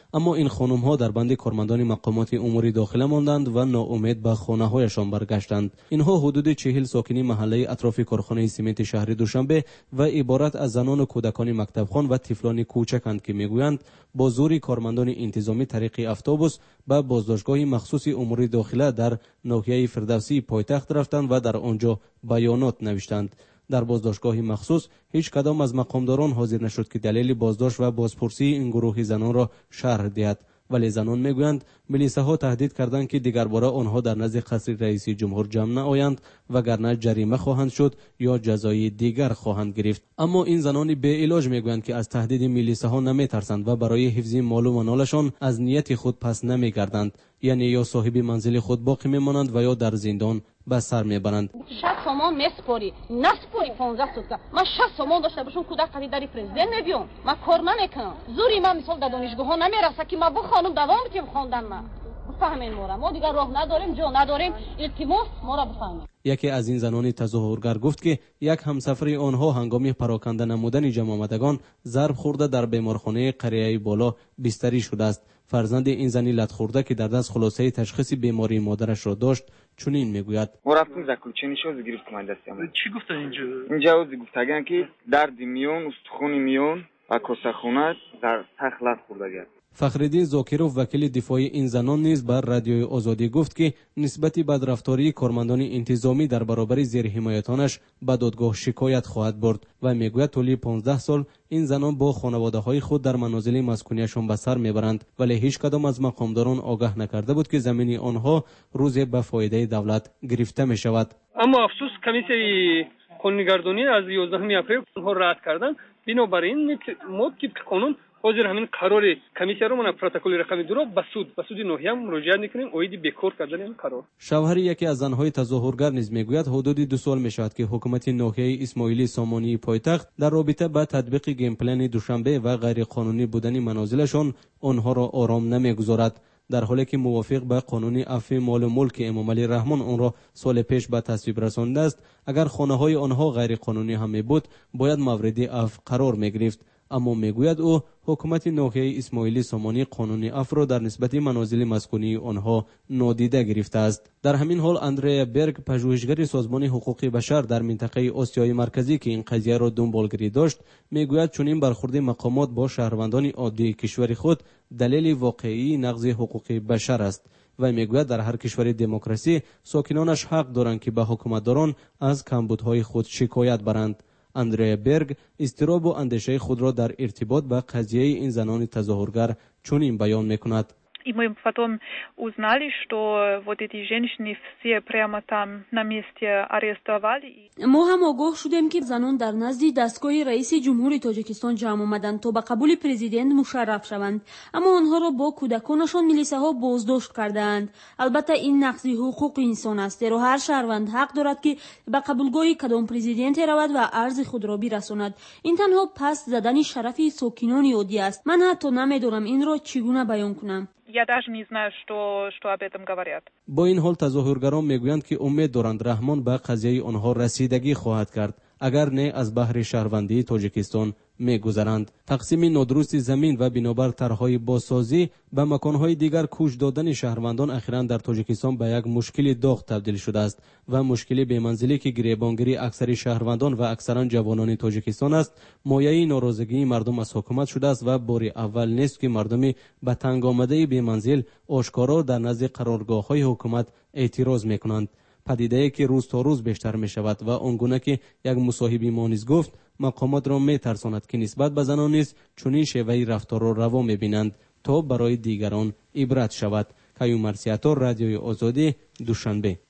Speaker 19: اما این خانم ها در بند کارمندان مقامات امور داخله ماندند و ناامید به خانه هایشان برگشتند. اینها حدود 40 ساکنی محله اطراف کارخانه سمنت شهر دوشنبه و عبارت از زنان و کودکان مکتبخوان و طفلان کوچکند که میگویند با زور کارمندان انتظامی طریق اتوبوس به بازداشتگاه مخصوص امور داخله در ناحیه فردوسی پایتخت رفتند و در آنجا بیانات نوشتند. در بازداشتگاه مخصوص هیچ کدام از مقامداران حاضر نشد که دلیل بازداشت و بازپرسی این گروه زنان را شرح دهد، ولی زنان میگویند ملیسه ها تهدید کردند که دیگر باره آنها در نزد قصر رئیس جمهور جمع نآیند وگرنه جریمه خواهند شد یا جزای دیگر خواهند گرفت. اما این زنان بی علاج میگویند که از تهدید ملیسه ها نمیترسند و برای حفظ مال و منالشان از نیت خود پس نمیگردند، یعنی یا صاحب منزل خود باقی میمانند و یا در زندان به سر میبرند.
Speaker 17: 60 تومان مسپاری نسپاری 15 سوتکا من 60 تومان داشته باشم کودک خریداری پرزیدنت نمیام من کار نمیکنم زوری من مثال در دانشگاه ها نمیرسه که من بخوانم دوام بدم خواندن من بفهمین ما دیگر راه نداریم جا نداریم التماس ما را بفهمین.
Speaker 19: یکی از این زنان تظاهرگر گفت که یک همسفر آنها هنگام پراکنده نمودن جمع آمدگان ضرب خورده در بیمارخانه قریه بالا بستری شده است. فرزند این زنی لت خورده که در دست خلاصه تشخیص بیماری مادرش را داشت چنین میگوید:
Speaker 20: ما رفتیم زکوچنیشو گرفتیم من دستم.
Speaker 21: چی گفتن
Speaker 20: اینجا گفتن که درد میون استخوان میون و کسخونه در تخت لت خورده.
Speaker 19: فخرالدین زاکروف وکیل دفاعی این زنان نیز بر رادیوی آزادی گفت که نسبت بدرفتاری کارمندان انتظامی در برابر زیر حمایتانش به دادگاه شکایت خواهد برد و میگوید طولی 15 سال این زنان با خانواده های خود در منازل مسکونیشان به سر میبرند، ولی هیچ کدام از مقامداران آگاه نکرده بود که زمین آنها روز به فایده دولت گرفته می شود.
Speaker 21: اما افسوس کمیته قانونگردانی از 11 اپریل آنها رد کردند. بنابراین ما طبق قانون حاضر همین قرار کمیسیون رو من پروتکل رقم 2 را به سود ناحیه مراجعه میکنیم اوید بیکار کردن این قرار.
Speaker 19: شوهر یکی از زنهای تظاهرگر نیز میگوید حدود 2 سال میشود که حکومت ناحیه اسماعیلی سامانی پایتخت در رابطه با تطبیق گیم پلن دوشنبه و غیر قانونی بودن منازلشان آنها را آرام نمیگذارد، در حالی که موافق به قانون عفو مال و ملک امام علی رحمان آن را سال پیش به تصویب رسانده است. اگر خانه های آنها غیر قانونی هم می بود باید مورد عفو قرار می گرفت، اما میگوید او حکومت ناحیه اسماعیلی سامانی قانون عفو را در نسبت منازل مسکونی آنها نادیده گرفته است. در همین حال اندریا برگ پژوهشگر سازمان حقوق بشر در منطقه آسیای مرکزی که این قضیه را دنبالگیری داشت میگوید چنین برخورد مقامات با شهروندان عادی کشور خود دلیل واقعی نقض حقوق بشر است و میگوید در هر کشور دموکراسی ساکنانش حق دارند که به حکومتداران از کمبودهای خود شکایت برند. اندریا برگ اضطراب و اندیشه خود را در ارتباط با قضیه این زنان تظاهرگر چنین بیان میکند:
Speaker 22: И мы потом узнали, что вот эти женщины все прямо там на месте арестовали.
Speaker 3: ما هم آگاه شدیم که زنان در نزد دستگاه رئیس جمهوری تاجیکستان جمع آمدند تا به قبول پرزیدنت مشرف شوند، اما آنها را با کودکانشان ملیسه ها بازداشت کردند. البته این نقض حقوق انسان است، زیرا هر شهروند حق دارد که به قبولگاه کدام پرزیدنت رود و عرض خود را برساند. این تنها پس زدن شرف ساکنان عادی است. من حتی نمیدانم این را چگونه بیان کنم.
Speaker 22: Я даже не знаю, что об этом говорят.
Speaker 19: با این حال تظاهرگران میگویند که امید دارند رحمان به قضیه آنها رسیدگی خواهد کرد، اگر نه از بحر شهروندی تاجیکستان میگذرند. تقسیم نادرست زمین و بنابر طرحهای بازسازی به مکانهای دیگر کوچ دادن شهروندان اخیراً در تاجیکستان به یک مشکل داغ تبدیل شده است و مشکل بی‌منزلی که گریبانگیری اکثر شهروندان و اکثرا جوانان تاجیکستان است مایه ناراضگی مردم از حکومت شده است و بار اول نیست که مردم به تنگ آمده بی‌منزل آشکارا در نزد قرارگاه‌های حکومت اعتراض میکنند. پدیده‌ای که روز تا روز بیشتر می شود و آنگونه که یک مصاحبی ما نیز گفت مقامات را می ترساند که نسبت به زنان نیز چنین شیوه رفتار را روا می بینند تا برای دیگران عبرت شود. کیومر سیاتور، رادیوی آزادی، دوشنبه.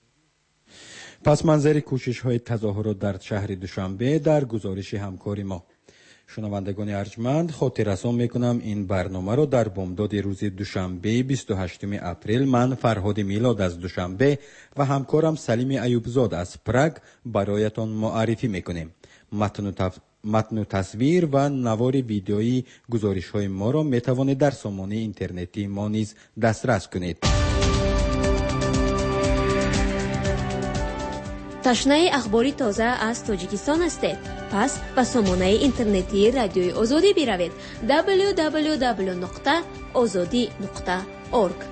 Speaker 4: پس منظر کوشش های تظاهرات در شهر دوشنبه در گزارش همکار ما. شنوندگان ارجمند، خاطررسان میکنم این برنامه را در بامداد روز دوشنبه 28 اپریل من فرهاد میلاد از دوشنبه و همکارم سلیم ایوبزاد از پراگ برایتان معرفی میکنیم. متن و تصویر و نوار ویدیویی گزارش های ما را میتوانید در سامانه اینترنتی ما نیز دسترس کنید.
Speaker 23: تشنه اخباری تازه از تاجیکستان هستید؟
Speaker 3: پس به سامانه اینترنتی رادیوی آزادی بروید www.azadi.org.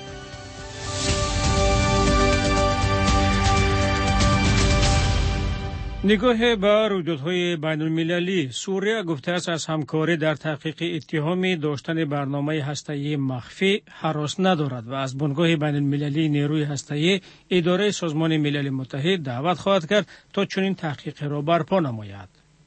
Speaker 2: نگاه به رویدادهای بین المللی، سوریه گفته است از همکاری در تحقیق اتهام داشتن برنامه هسته‌ای مخفی هراس ندارد و از بنگاه بین المللی نیروی هسته‌ای اداره سازمان ملل متحد دعوت خواهد کرد تا چنین تحقیق را برپا نماید.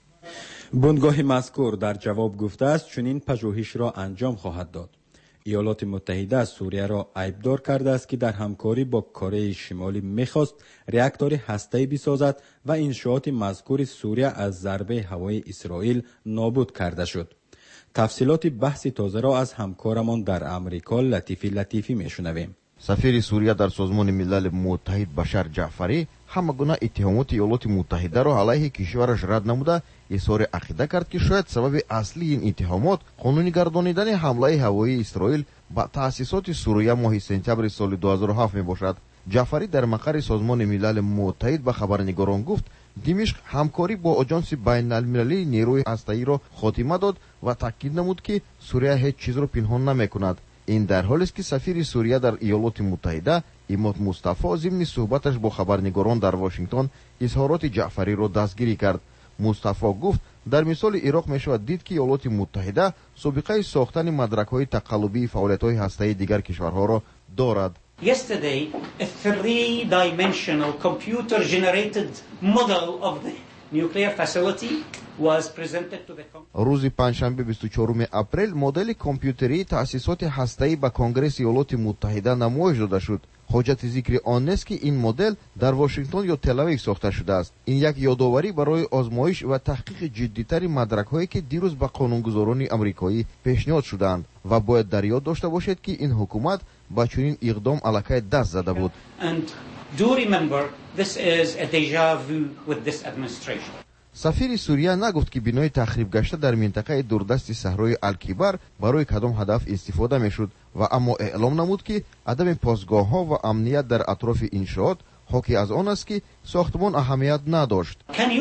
Speaker 4: بنگاه مذکور در جواب گفته است چنین پژوهش را انجام خواهد داد. ایالات متحده سوریه را عیبدار کرده است که در همکاری با کره شمالی می‌خواست راکتور هسته‌ای بسازد و انشاءات مذکور سوریه از ضربه هوایی اسرائیل نابود کرده شد. تفصیلات بحث تازه را از همکارمان در امریکا لطیفی میشنویم.
Speaker 1: سفیر سوریه در سازمان ملل متحد بشار جعفری همه گونه اتهامات ایالات متحده را علیه کشورش رد نموده اظهار عقیده کرد که شاید سبب اصلی این اتهامات قانونی گردانیدن حمله هوایی اسرائیل به تأسیسات سوریه ماه سپتامبر سال 2007 میباشد. جعفری در مقر سازمان ملل متحد به خبرنگاران گفت دمشق همکاری با آژانس بین المللی نیروی هسته‌ای را خاتمه داد و تاکید نمود که سوریه هیچ چیز را پنهان نمیکند. این در حالی است که سفیر سوریه در ایالات متحده اماد مصطفی ضمن صحبتش با خبرنگاران در واشنگتن اظهارات جعفری را دستگیری کرد. مصطفی گفت در مثال عراق میشود دید که ایالات متحده سابقه ساختن مدرک‌های تقلبی فعالیت‌های هسته‌ای دیگر کشورها را دارد.
Speaker 6: Yesterday, a three-dimensional computer-generated model of the nuclear facility was presented to the Congress.
Speaker 1: روز پنجشنبه 24 اپریل مدل کامپیوتری تأسیسات هسته‌ای به کنگره ایالات متحده نمایش داده شد. حاجت ذکر آن است که این مدل در واشنگتن یا تل‌آویو ساخته شده است. این یک یادآوری برای آزمایش و تحقیق جدی‌تر مدرک‌هایی که دیروز به قانونگذاران آمریکایی پیشنهاد شدند و باید در یاد داشته باشید که این حکومت با چنین اقدام علاقه دست زده بود.
Speaker 6: And do remember this is a déjà vu with this administration.
Speaker 1: سفیر سوریه نگفت که بنای تخریب گشته در منطقه دوردست صحرای الکبر برای کدام هدف استفاده میشد و اما اعلام نمود که عدم پاسگاه‌ها و امنیت در اطراف انشاءات حاکی از آن است که ساختمان اهمیت نداشت.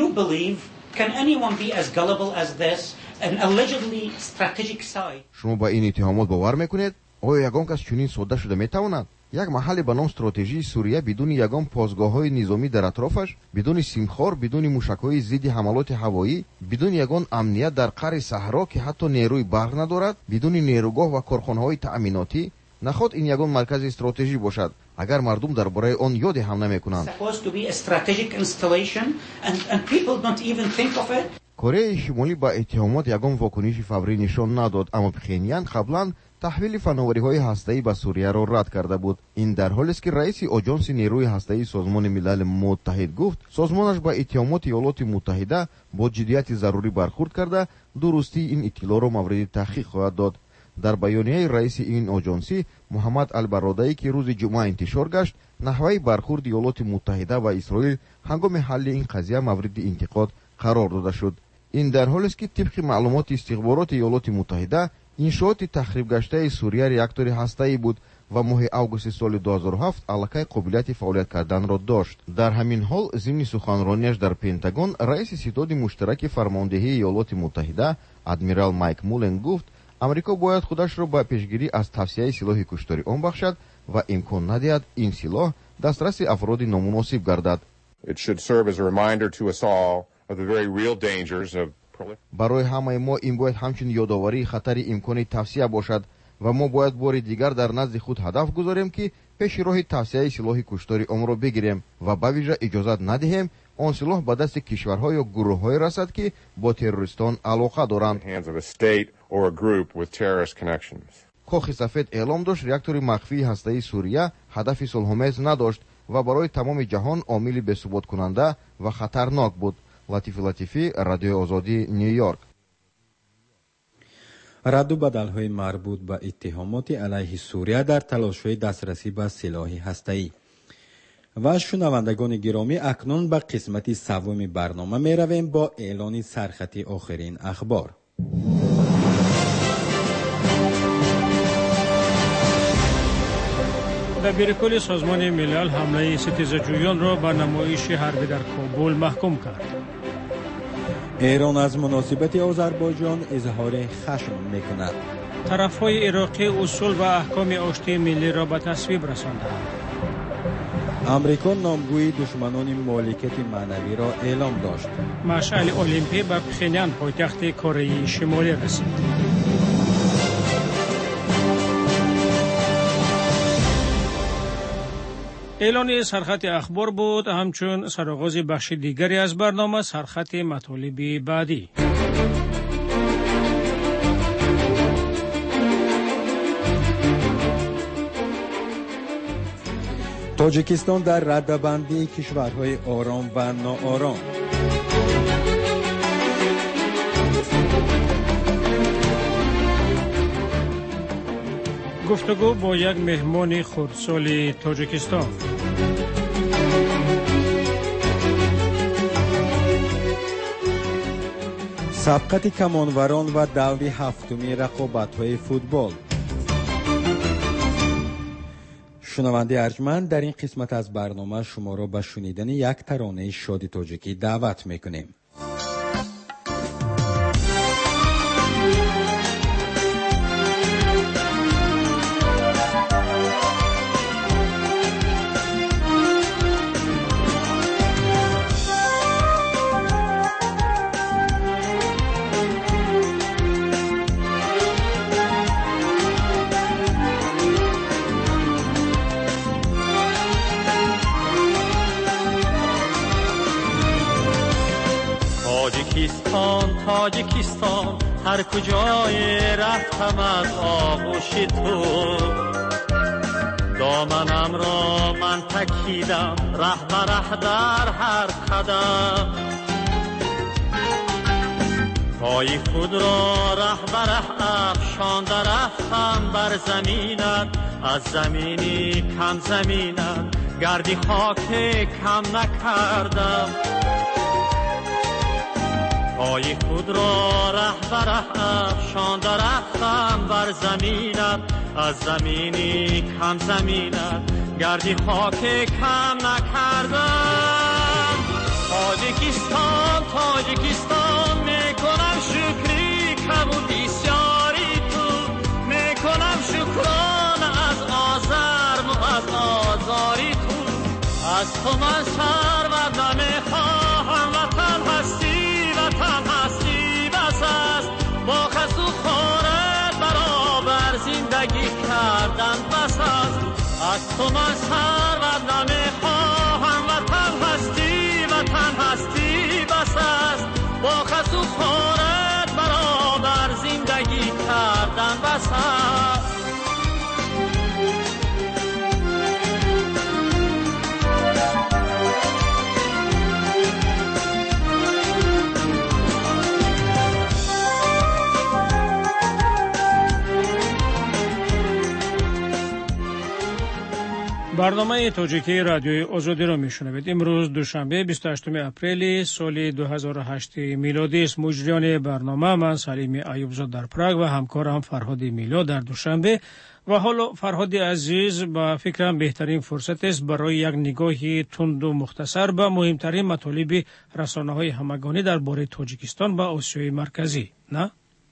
Speaker 6: Can anyone be as gullible as this? An allegedly strategic site.
Speaker 1: شما با این اتهامات باور میکنید؟ آیا یگان کس چنین ساده شده میتواند؟ یک محل به نام استراتژی سوریه بدون یگان پاسگاه‌های نظامی در اطرافش، بدون سیمخوار، بدون موشک‌های ضد حملات هوایی، بدون یگان امنیت در قعر صحرا که حتی نیروی برق ندارد، بدون نیروگاه و کارخانه‌های تأمیناتی، نخواهد این یگان مرکز استراتژی باشد اگر مردم درباره آن یاد هم نمی‌کنند. کره شمالی با اتهامات یگان واکنش فوری نشان نداد، اما پخینیان قبلا تحویل فناوری‌های هسته‌ای به سوریه را رد کرده بود. این در حالی است که رئیس آژانس نیروی هسته‌ای سازمان ملل متحد گفت سازمانش با اتهامات ایالات متحده با جدیت ضروری برخورد کرده درستی این اطلاع را مورد تحقیق خواهد داد. در بیانیه رئیس این آژانسی محمد البرادعی که روز جمعه انتشار گشت نحوه برخورد ایالات متحده و اسرائیل هنگام حل این قضیه مورد انتقاد قرار داده شد. این در حالی است که طبق معلومات استخبارات ایالات متحده انشاءات تخریب گشته سوریه راکتور هسته‌ای بود و ماه آگوست سال 2007 علاقه قابلیت فعالیت کردن را داشت. در همین حال ضمن سخنرانیش در پنتاگون رئیس ستاد مشترک فرماندهی ایالات متحده ادمیرال مایک مولن گفت امریکا باید خودش را به پیشگیری از توسعه سلاح کشتاری آن بخشد و امکان ندهد این سلاح دسترس افراد نامناسب گردد.
Speaker 23: It should serve as a reminder to us all of the very real dangers of
Speaker 1: برای همه ما این باید همچنین یادآوری خطر امکان توسعه باشد و ما باید بار دیگر در نزد خود هدف گذاریم که پیش راه توسعه سلاح کشتاری آن را بگیریم و به ویژه اجازه ندهیم آن سلاح به دست کشورها یا گروه‌های رسد که با تروریستان علاقه دارند. کاخ سفید اعلام داشت راکتور مخفی هسته‌ای سوریه هدف صلح‌آمیز نداشت و برای تمام جهان عامل بی‌ثبات کننده و خطرناک بود. لطیفی رادیو آزادی نیویورک.
Speaker 4: رد و بدل‌های مربوط به اتهامات علیه سوریه در تلاش‌های دسترسی به سلاح هسته‌ای. و شنوندگان گرامی اکنون به قسمت سوم برنامه می‌رویم با اعلان سرخط آخرین اخبار.
Speaker 2: دبیرکل سازمان ملل حمله ستیزجویان را به نمایش حربی در کابل محکوم کرد.
Speaker 4: ایران از مناسبت آذربایجان اظهار خشم میکند.
Speaker 2: طرف‌های عراقی اصول و احکام آشتی ملی را به تصویب رساندند.
Speaker 4: امریکا نامگوی دشمنان مالکیت معنوی را اعلام داشت.
Speaker 2: مشعل المپی به پخینیان پایتخت کره شمالی رسید. اعلان سرخط اخبار بود، همچون سرآغاز بخش دیگری از برنامه سرخط مطالب بعدی.
Speaker 4: تاجیکستان در رده‌بندی کشورهای آرام و ناآرام.
Speaker 2: گفتگو با یک مهمان خردسال تاجیکستان.
Speaker 4: سبقت کمانوران و دور هفتمی رقابت‌های فوتبال. شنونده ارجمند، در این قسمت از برنامه شما را به شنیدن یک ترانه شادی تاجیکی دعوت میکنیم.
Speaker 5: تاجیکستان هر کجای رفتم از آغوش تو، دامنم را من تکیدم ره به ره در هر قدم، پای خود را ره به ره افشانده رفتم بر زمینت، از زمینی کم زمینت گردی خاک کم نکردم، پای خود را ره به ره افشانده رفتم بر زمینت، از زمینی کم زمینت گردی خاک کم نکردم. تاجیکستان میکنم شکری کم و بسیاری تو، میکنم شکران از آزرم و از آزاری تو، از تو من سرود نمیخواهم وطن هستی بس است، با خست و خارت برابر زندگی کردن بس است، از تو من سرود نمیخواهم وطن هستی بس است، با خست و خارت برابر زندگی کردن بس است.
Speaker 2: برنامه تاجیکی رادیوی آزادی را میشنوید. امروز دوشنبه 28 اپریل سال 2008 میلادی است. مجریان برنامه من سلیم ایوبزاده در پراگ و همکارم فرهاد میلا در دوشنبه. و حالا فرهاد عزیز، با فکرم بهترین فرصت است برای یک نگاهی تند و مختصر به مهمترین مطالب رسانه‌های همگانی درباره تاجیکستان و آسیای مرکزی، نه؟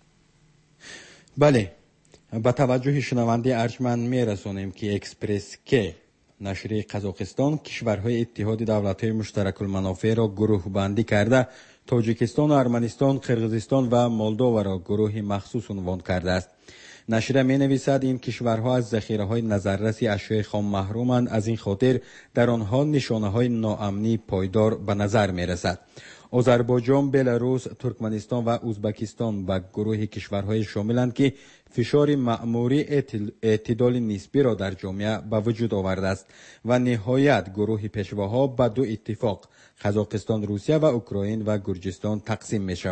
Speaker 4: بله، با توجه شنونده ارجمند میرسانیم که اکسپرس که نشریه قزاقستان کشورهای اتحاد دولت‌های مشترک المنافع را گروه بندی کرده، تاجیکستان، ارمنستان، قرقیزستان و مولداوا را گروه مخصوص عنوان کرده است. نشریه می نویسد این کشورها از ذخیره‌های نظررسی اشیاء خام محرومند، از این خاطر در آنها نشانه‌های ناامنی پایدار به نظر می رسد. آذربایجان، بلاروس، ترکمنستان و ازبکستان به گروه کشورهای شاملند که فشار مأموری اعتدال نسبی را در جامعه به وجود آورده است و نهایت گروه پیشواها به دو اتفاق قزاقستان، روسیه و اوکراین و گرجستان تقسیم می شوند.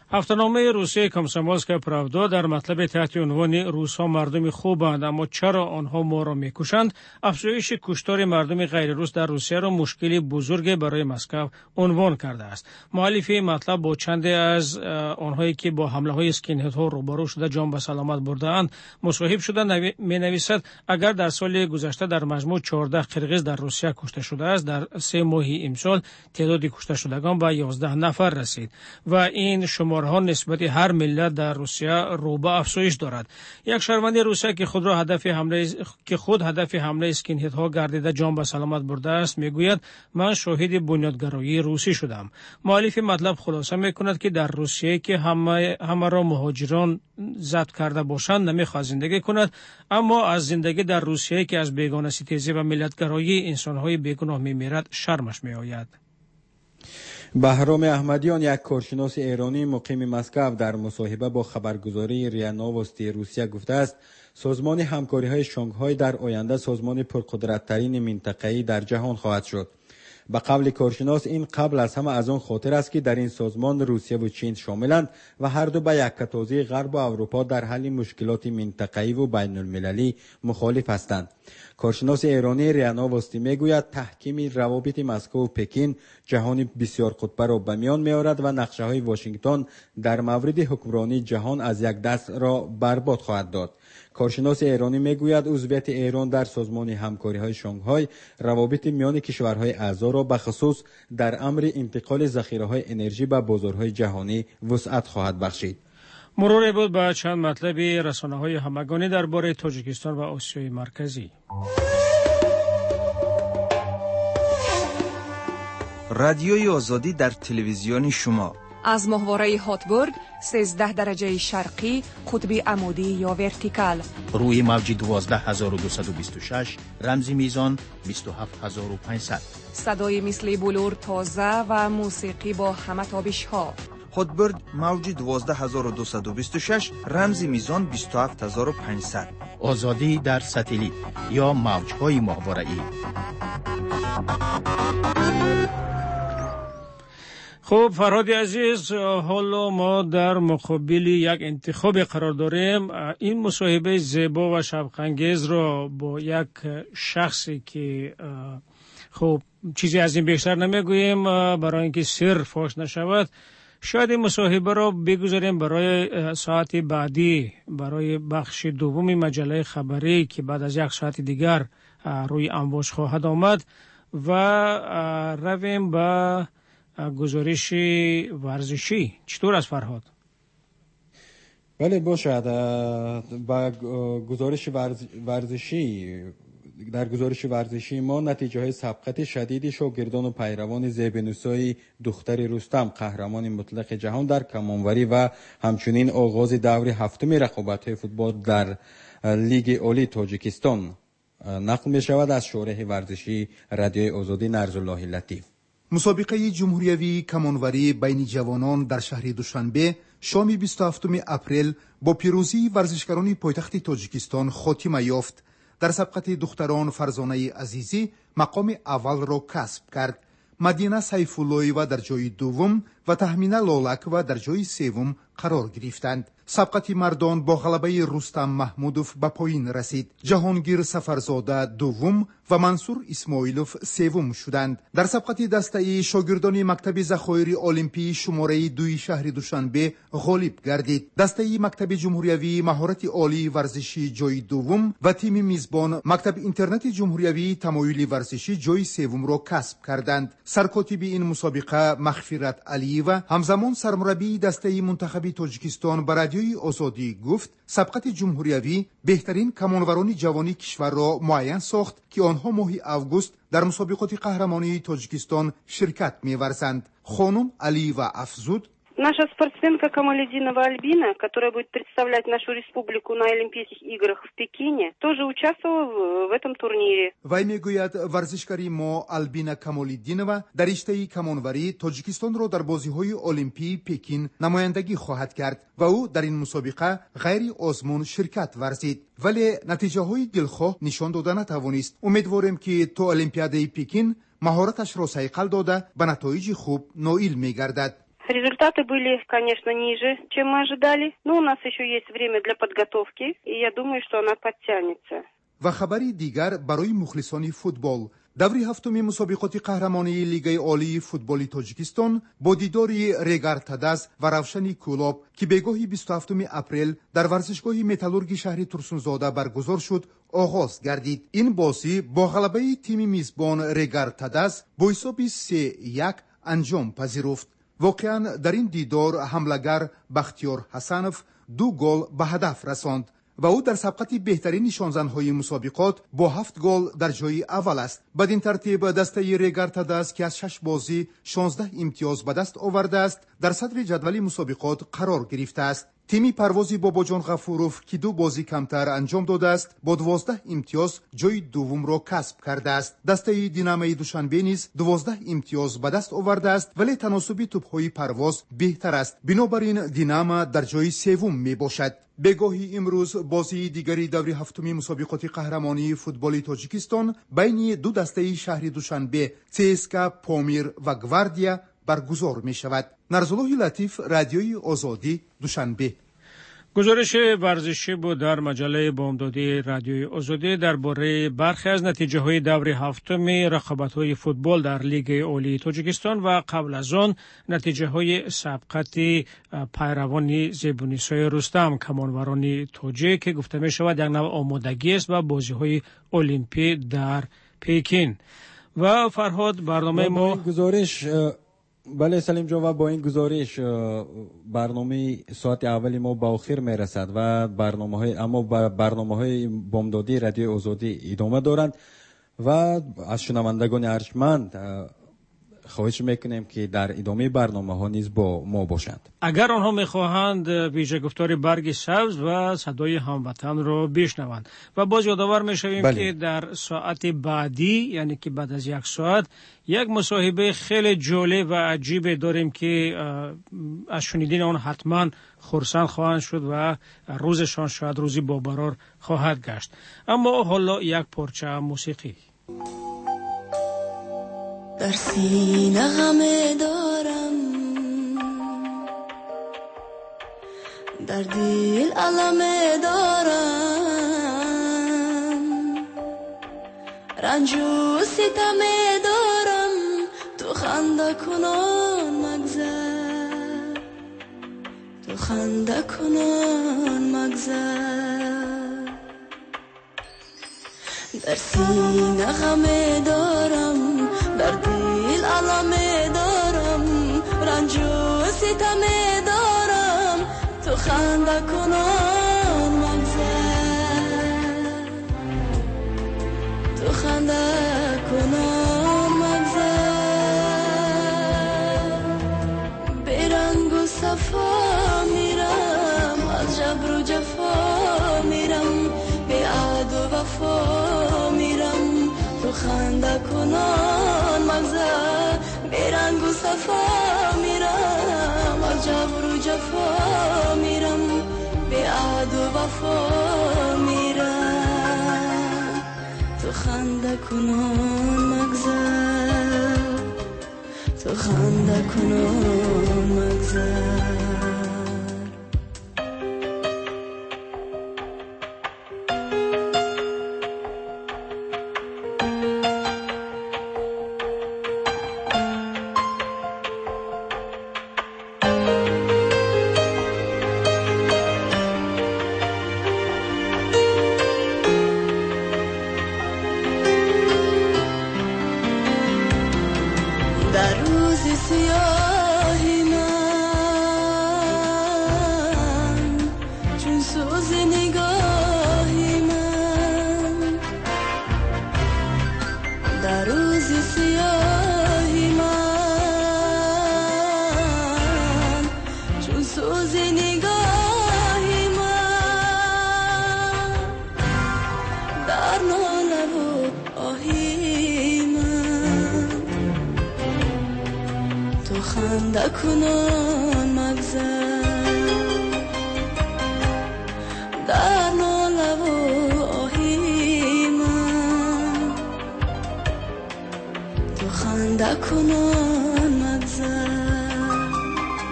Speaker 2: هفته‌نامه روسیه کامسомolskaya pravda در مطلب تحت عنوان روس‌ها مردم خوبند اما چرا آنها ما را می‌کشند افزایش کشتار مردم غیر روس در روسیه را مشکلی بزرگ برای مسکو عنوان کرده است. مؤلف مطلب با چند از آنهایی که با حمله‌های اسکینهدها روبرو شده جان به سلامت برده‌اند مصاحب شده می‌نویسد اگر در سال گذشته در مجموع 14 قرغیز در روسیه کشته شده است در 3 ماه امسال تعداد کشته شدگان به 11 نفر رسید و این شمارها نسبت هر ملت در روسیه رو به افزایش دارد. یک شهروند روسیه که خود هدف حمله اسکینهدها گردیده جان به سلامت برده است میگوید من شاهد بنیادگرایی روسی شدم. مؤلف مطلب خلاصه میکند که در روسیه که همه را مهاجران ضبط کرده باشند نمیخواهد زندگی کند اما از زندگی در روسیه که از بیگانه ستیزی و ملتگرایی انسانهای بیگناه میمیرد شرمش میآید.
Speaker 4: بهرام احمدیان یک کارشناس ایرانی مقیم مسکو در مصاحبه با خبرگزاری ریا نووستی روسیه گفته است سازمان همکاری‌های شانگهای در آینده سازمان پرقدرت‌ترین منطقه‌ای در جهان خواهد شد. به قول کارشناس این قبل از همه از آن خاطر است که در این سازمان روسیه و چین شاملند و هر دو به یکتازی غرب و اروپا در حل مشکلات منطقه‌ای و بین المللی مخالف هستند. کارشناس ایرانی ریا نووستی میگوید تحکیم روابط مسکو و پکین جهان بسیار قطبه را به میان میآورد و نقشه‌های واشنگتن در مورد حکمرانی جهان از یک دست را برباد خواهد داد. کارشناس ایرانی میگوید عضویت ایران در سازمان همکاری‌های شانگهای روابط میان کشورهای اعضا را به خصوص در امر انتقال ذخیره‌های انرژی به بازارهای جهانی وسعت خواهد بخشید.
Speaker 2: مرور بود به چند مطلب رسانه‌های همگانی درباره تاجیکستان و آسیای مرکزی.
Speaker 7: رادیوی آزادی در تلویزیون شما
Speaker 9: از ماهواره هاتبورگ 13 درجه شرقی قطب عمودی یا ورتیکال
Speaker 11: روی موج 12226 رمزی میزان 27500
Speaker 9: صدای مثل بلور تازه و موسیقی با همه تابش ها
Speaker 7: هاتبورگ موج 12226 رمزی میزان 27500
Speaker 11: آزادی در ساتلیت یا موج‌های ماهواره‌ای.
Speaker 2: خب فرهاد عزیز حالا ما در مقابل یک انتخاب قرار داریم. این مصاحبه زیبا و شوق‌انگیز را با یک شخصی که خب چیزی از این بیشتر نمیگوییم برای اینکه سر فاش نشود شاید این مصاحبه را بگذاریم برای ساعت بعدی برای بخش دوم مجله خبری که بعد از یک ساعت دیگر روی امواج خواهد آمد و رویم به گزارش ورزشی. چطور است فرهاد؟
Speaker 4: بله باشد. با گزارش ورزشی در گزارش ورزشی ما نتیجه های سبقت شدید شاگردان و پیروان زیبنوسای دختر رستم قهرمان مطلق جهان در کمانوری و همچنین آغاز دور هفتم رقابت‌های فوتبال در لیگ عالی تاجیکستان نقل می شود از شارح ورزشی رادیوی آزادی نرزالله لطیف.
Speaker 24: مسابقه جمهوریوی کمانوری بین جوانان در شهر دوشنبه شام 27 اپریل با پیروزی ورزشکاران پایتخت تاجیکستان خاتمه یافت. در سبقت دختران فرزانه عزیزی مقام اول را کسب کرد. مدینه سیف‌اللهی‌وا در جای دوم و تهمینه لالک‌وا در جای سوم قرار گرفتند. سبقت مردان با غلبه رستم محمودوف به پایین رسید. جهانگیر سفرزاده دوم و منصور اسماعیلوف سوم شدند. در سبقت دسته شاگردان مکتب ذخایر المپی شماره 2 شهر دوشنبه غالب گردید. دسته مکتب جمهوریوی مهارت عالی ورزشی جای دوم و تیم میزبان مکتب اینترنت جمهوریوی تمایل ورزشی جای سوم را کسب کردند. سرکاتب این مسابقه مغفرت علیوا همزمان سرمربی دسته منتخب تاجیکستان برای رادیوی آزادی گفت سبقت جمهوریوی بهترین کمانوران جوانی کشور را معین ساخت که آنها ماه اوگوست در مسابقات قهرمانی تاجیکستان شرکت می‌ورزند. خانم علیوا افزود
Speaker 18: Наша спортсменка Камалидинова Альбина, которая будет представлять нашу республику на Олимпийских играх в Пекине, тоже участвовала в этом турнире.
Speaker 24: وی میگوید ورزشکاری ما البینا کمال‌الدینова در رشته کمانوری تاجیکستان را در بازی‌های المپی پکین نمایندگی خواهد کرد و او در این مسابقه غیر آزمون شرکت ورزید ولی نتیجه‌های دلخواه نشان داده نتوانست. امیدواریم که تا المپیاد پکین مهارتش را صیقل داده به نتایج خوب نائل می‌گردد.
Speaker 18: Результаты были, конечно, ниже, чем мы ожидали, но у нас еще есть время для подготовки, и я думаю, что она подтянется.
Speaker 24: و خبری دیگر برای مخلصان فوتبال. دوری هفتم مسابقات قهرمانی لیگ عالی فوتبال تاجیکستان با دیداری ریگر تدز و روشن کولاب که بگاه 27 اپریل در ورزشگاه متالورگ شهر ترسونزاده برگزار شد آغاز گردید. این بازی با غلبه تیم میزبان ریگر تدز با حساب 3-1 انجام پذیرفت. واقعا در این دیدار حمله‌گر بختیار حسنов 2 گل به هدف رساند و او در سبقت بهترین نشانزن‌های مسابقات با 7 گل در جای اول است. بدین ترتیب دسته ریگر تدز که از 6 بازی 16 امتیاز به دست آورده است در صدر جدول مسابقات قرار گرفته است. تیمی پروازی باباجان غفوروف که 2 بازی کمتر انجام داده است با 12 امتیاز جای دوم را کسب کرده است. دسته دینامای دوشنبه نیز 12 امتیاز به دست آورده است ولی تناسب توپ‌های پرواز بهتر است. بنابراین دیناما در جای سوم می باشد. بگاهی امروز بازی دیگری دوری هفتم مسابقات قهرمانی فوتبال تاجیکستان بین 2 دسته شهر دوشنبه CSKA پامیر و گواردیا برگزار می شود. نرزالله لطیف، رادیوی آزادی، دوشنبه.
Speaker 2: گزارش ورزشی بود در مجله بامدادی رادیوی آزادی درباره برخی از نتیجه های دور هفتم رقابت های فوتبال در لیگ عالی تاجیکستان و قبل از آن نتیجه های سبقت پیروان زیبونیسای رستم کمانوران تاجیک که گفته می شود یک نوع آمادگی است و بازی های المپی در پکین. و فرهاد برنامه ما
Speaker 4: گزارش بله سلیم جان و با این گزارش برنامه ساعت اولی ما با آخر می رسد و برنامه های بامدادی رادیو آزادی ادامه دارند و از شنوندگان ارجمند خواهش میکنیم که در ادامه برنامه ها نیز با ما باشند.
Speaker 2: اگر آنها میخواهند ویژه گفتار برگ سبز و صدای هموطن را بشنوند و باز یادآور میشویم که در ساعت بعدی یعنی که بعد از 1 ساعت یک مصاحبه خیلی جالب و عجیب داریم که از شنیدن آن حتما خرسند خواهند شد و روزشان شاید روزی باقرار خواهد گشت. اما حالا یک پارچه موسیقی.
Speaker 8: در سینه غمه دارم، در دل علمه دارم، رنج و ستمه دارم، تو خنده کنان مگذر، تو خنده کنان مگذر. در سینه غمه دارم، در دل علمه دارم، رنج و ستمه دارم، تو خنده کنان مگذر، تو خنده کنان مگذر. برنگ و صفا میرم، از جبر و جفا میرم، به عهد و وفا میرم، تو خنده کنان مگذر. برنگ و صفا میرم، از جبر و جفا میرم، به عهد و وفا میرم، تو خنده کنان مگذر، تو خنده کنان مگذر. خنده کنان مگذر، در ناله و آهی من، تو خنده کنان مگذر.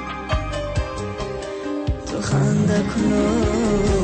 Speaker 8: صحرا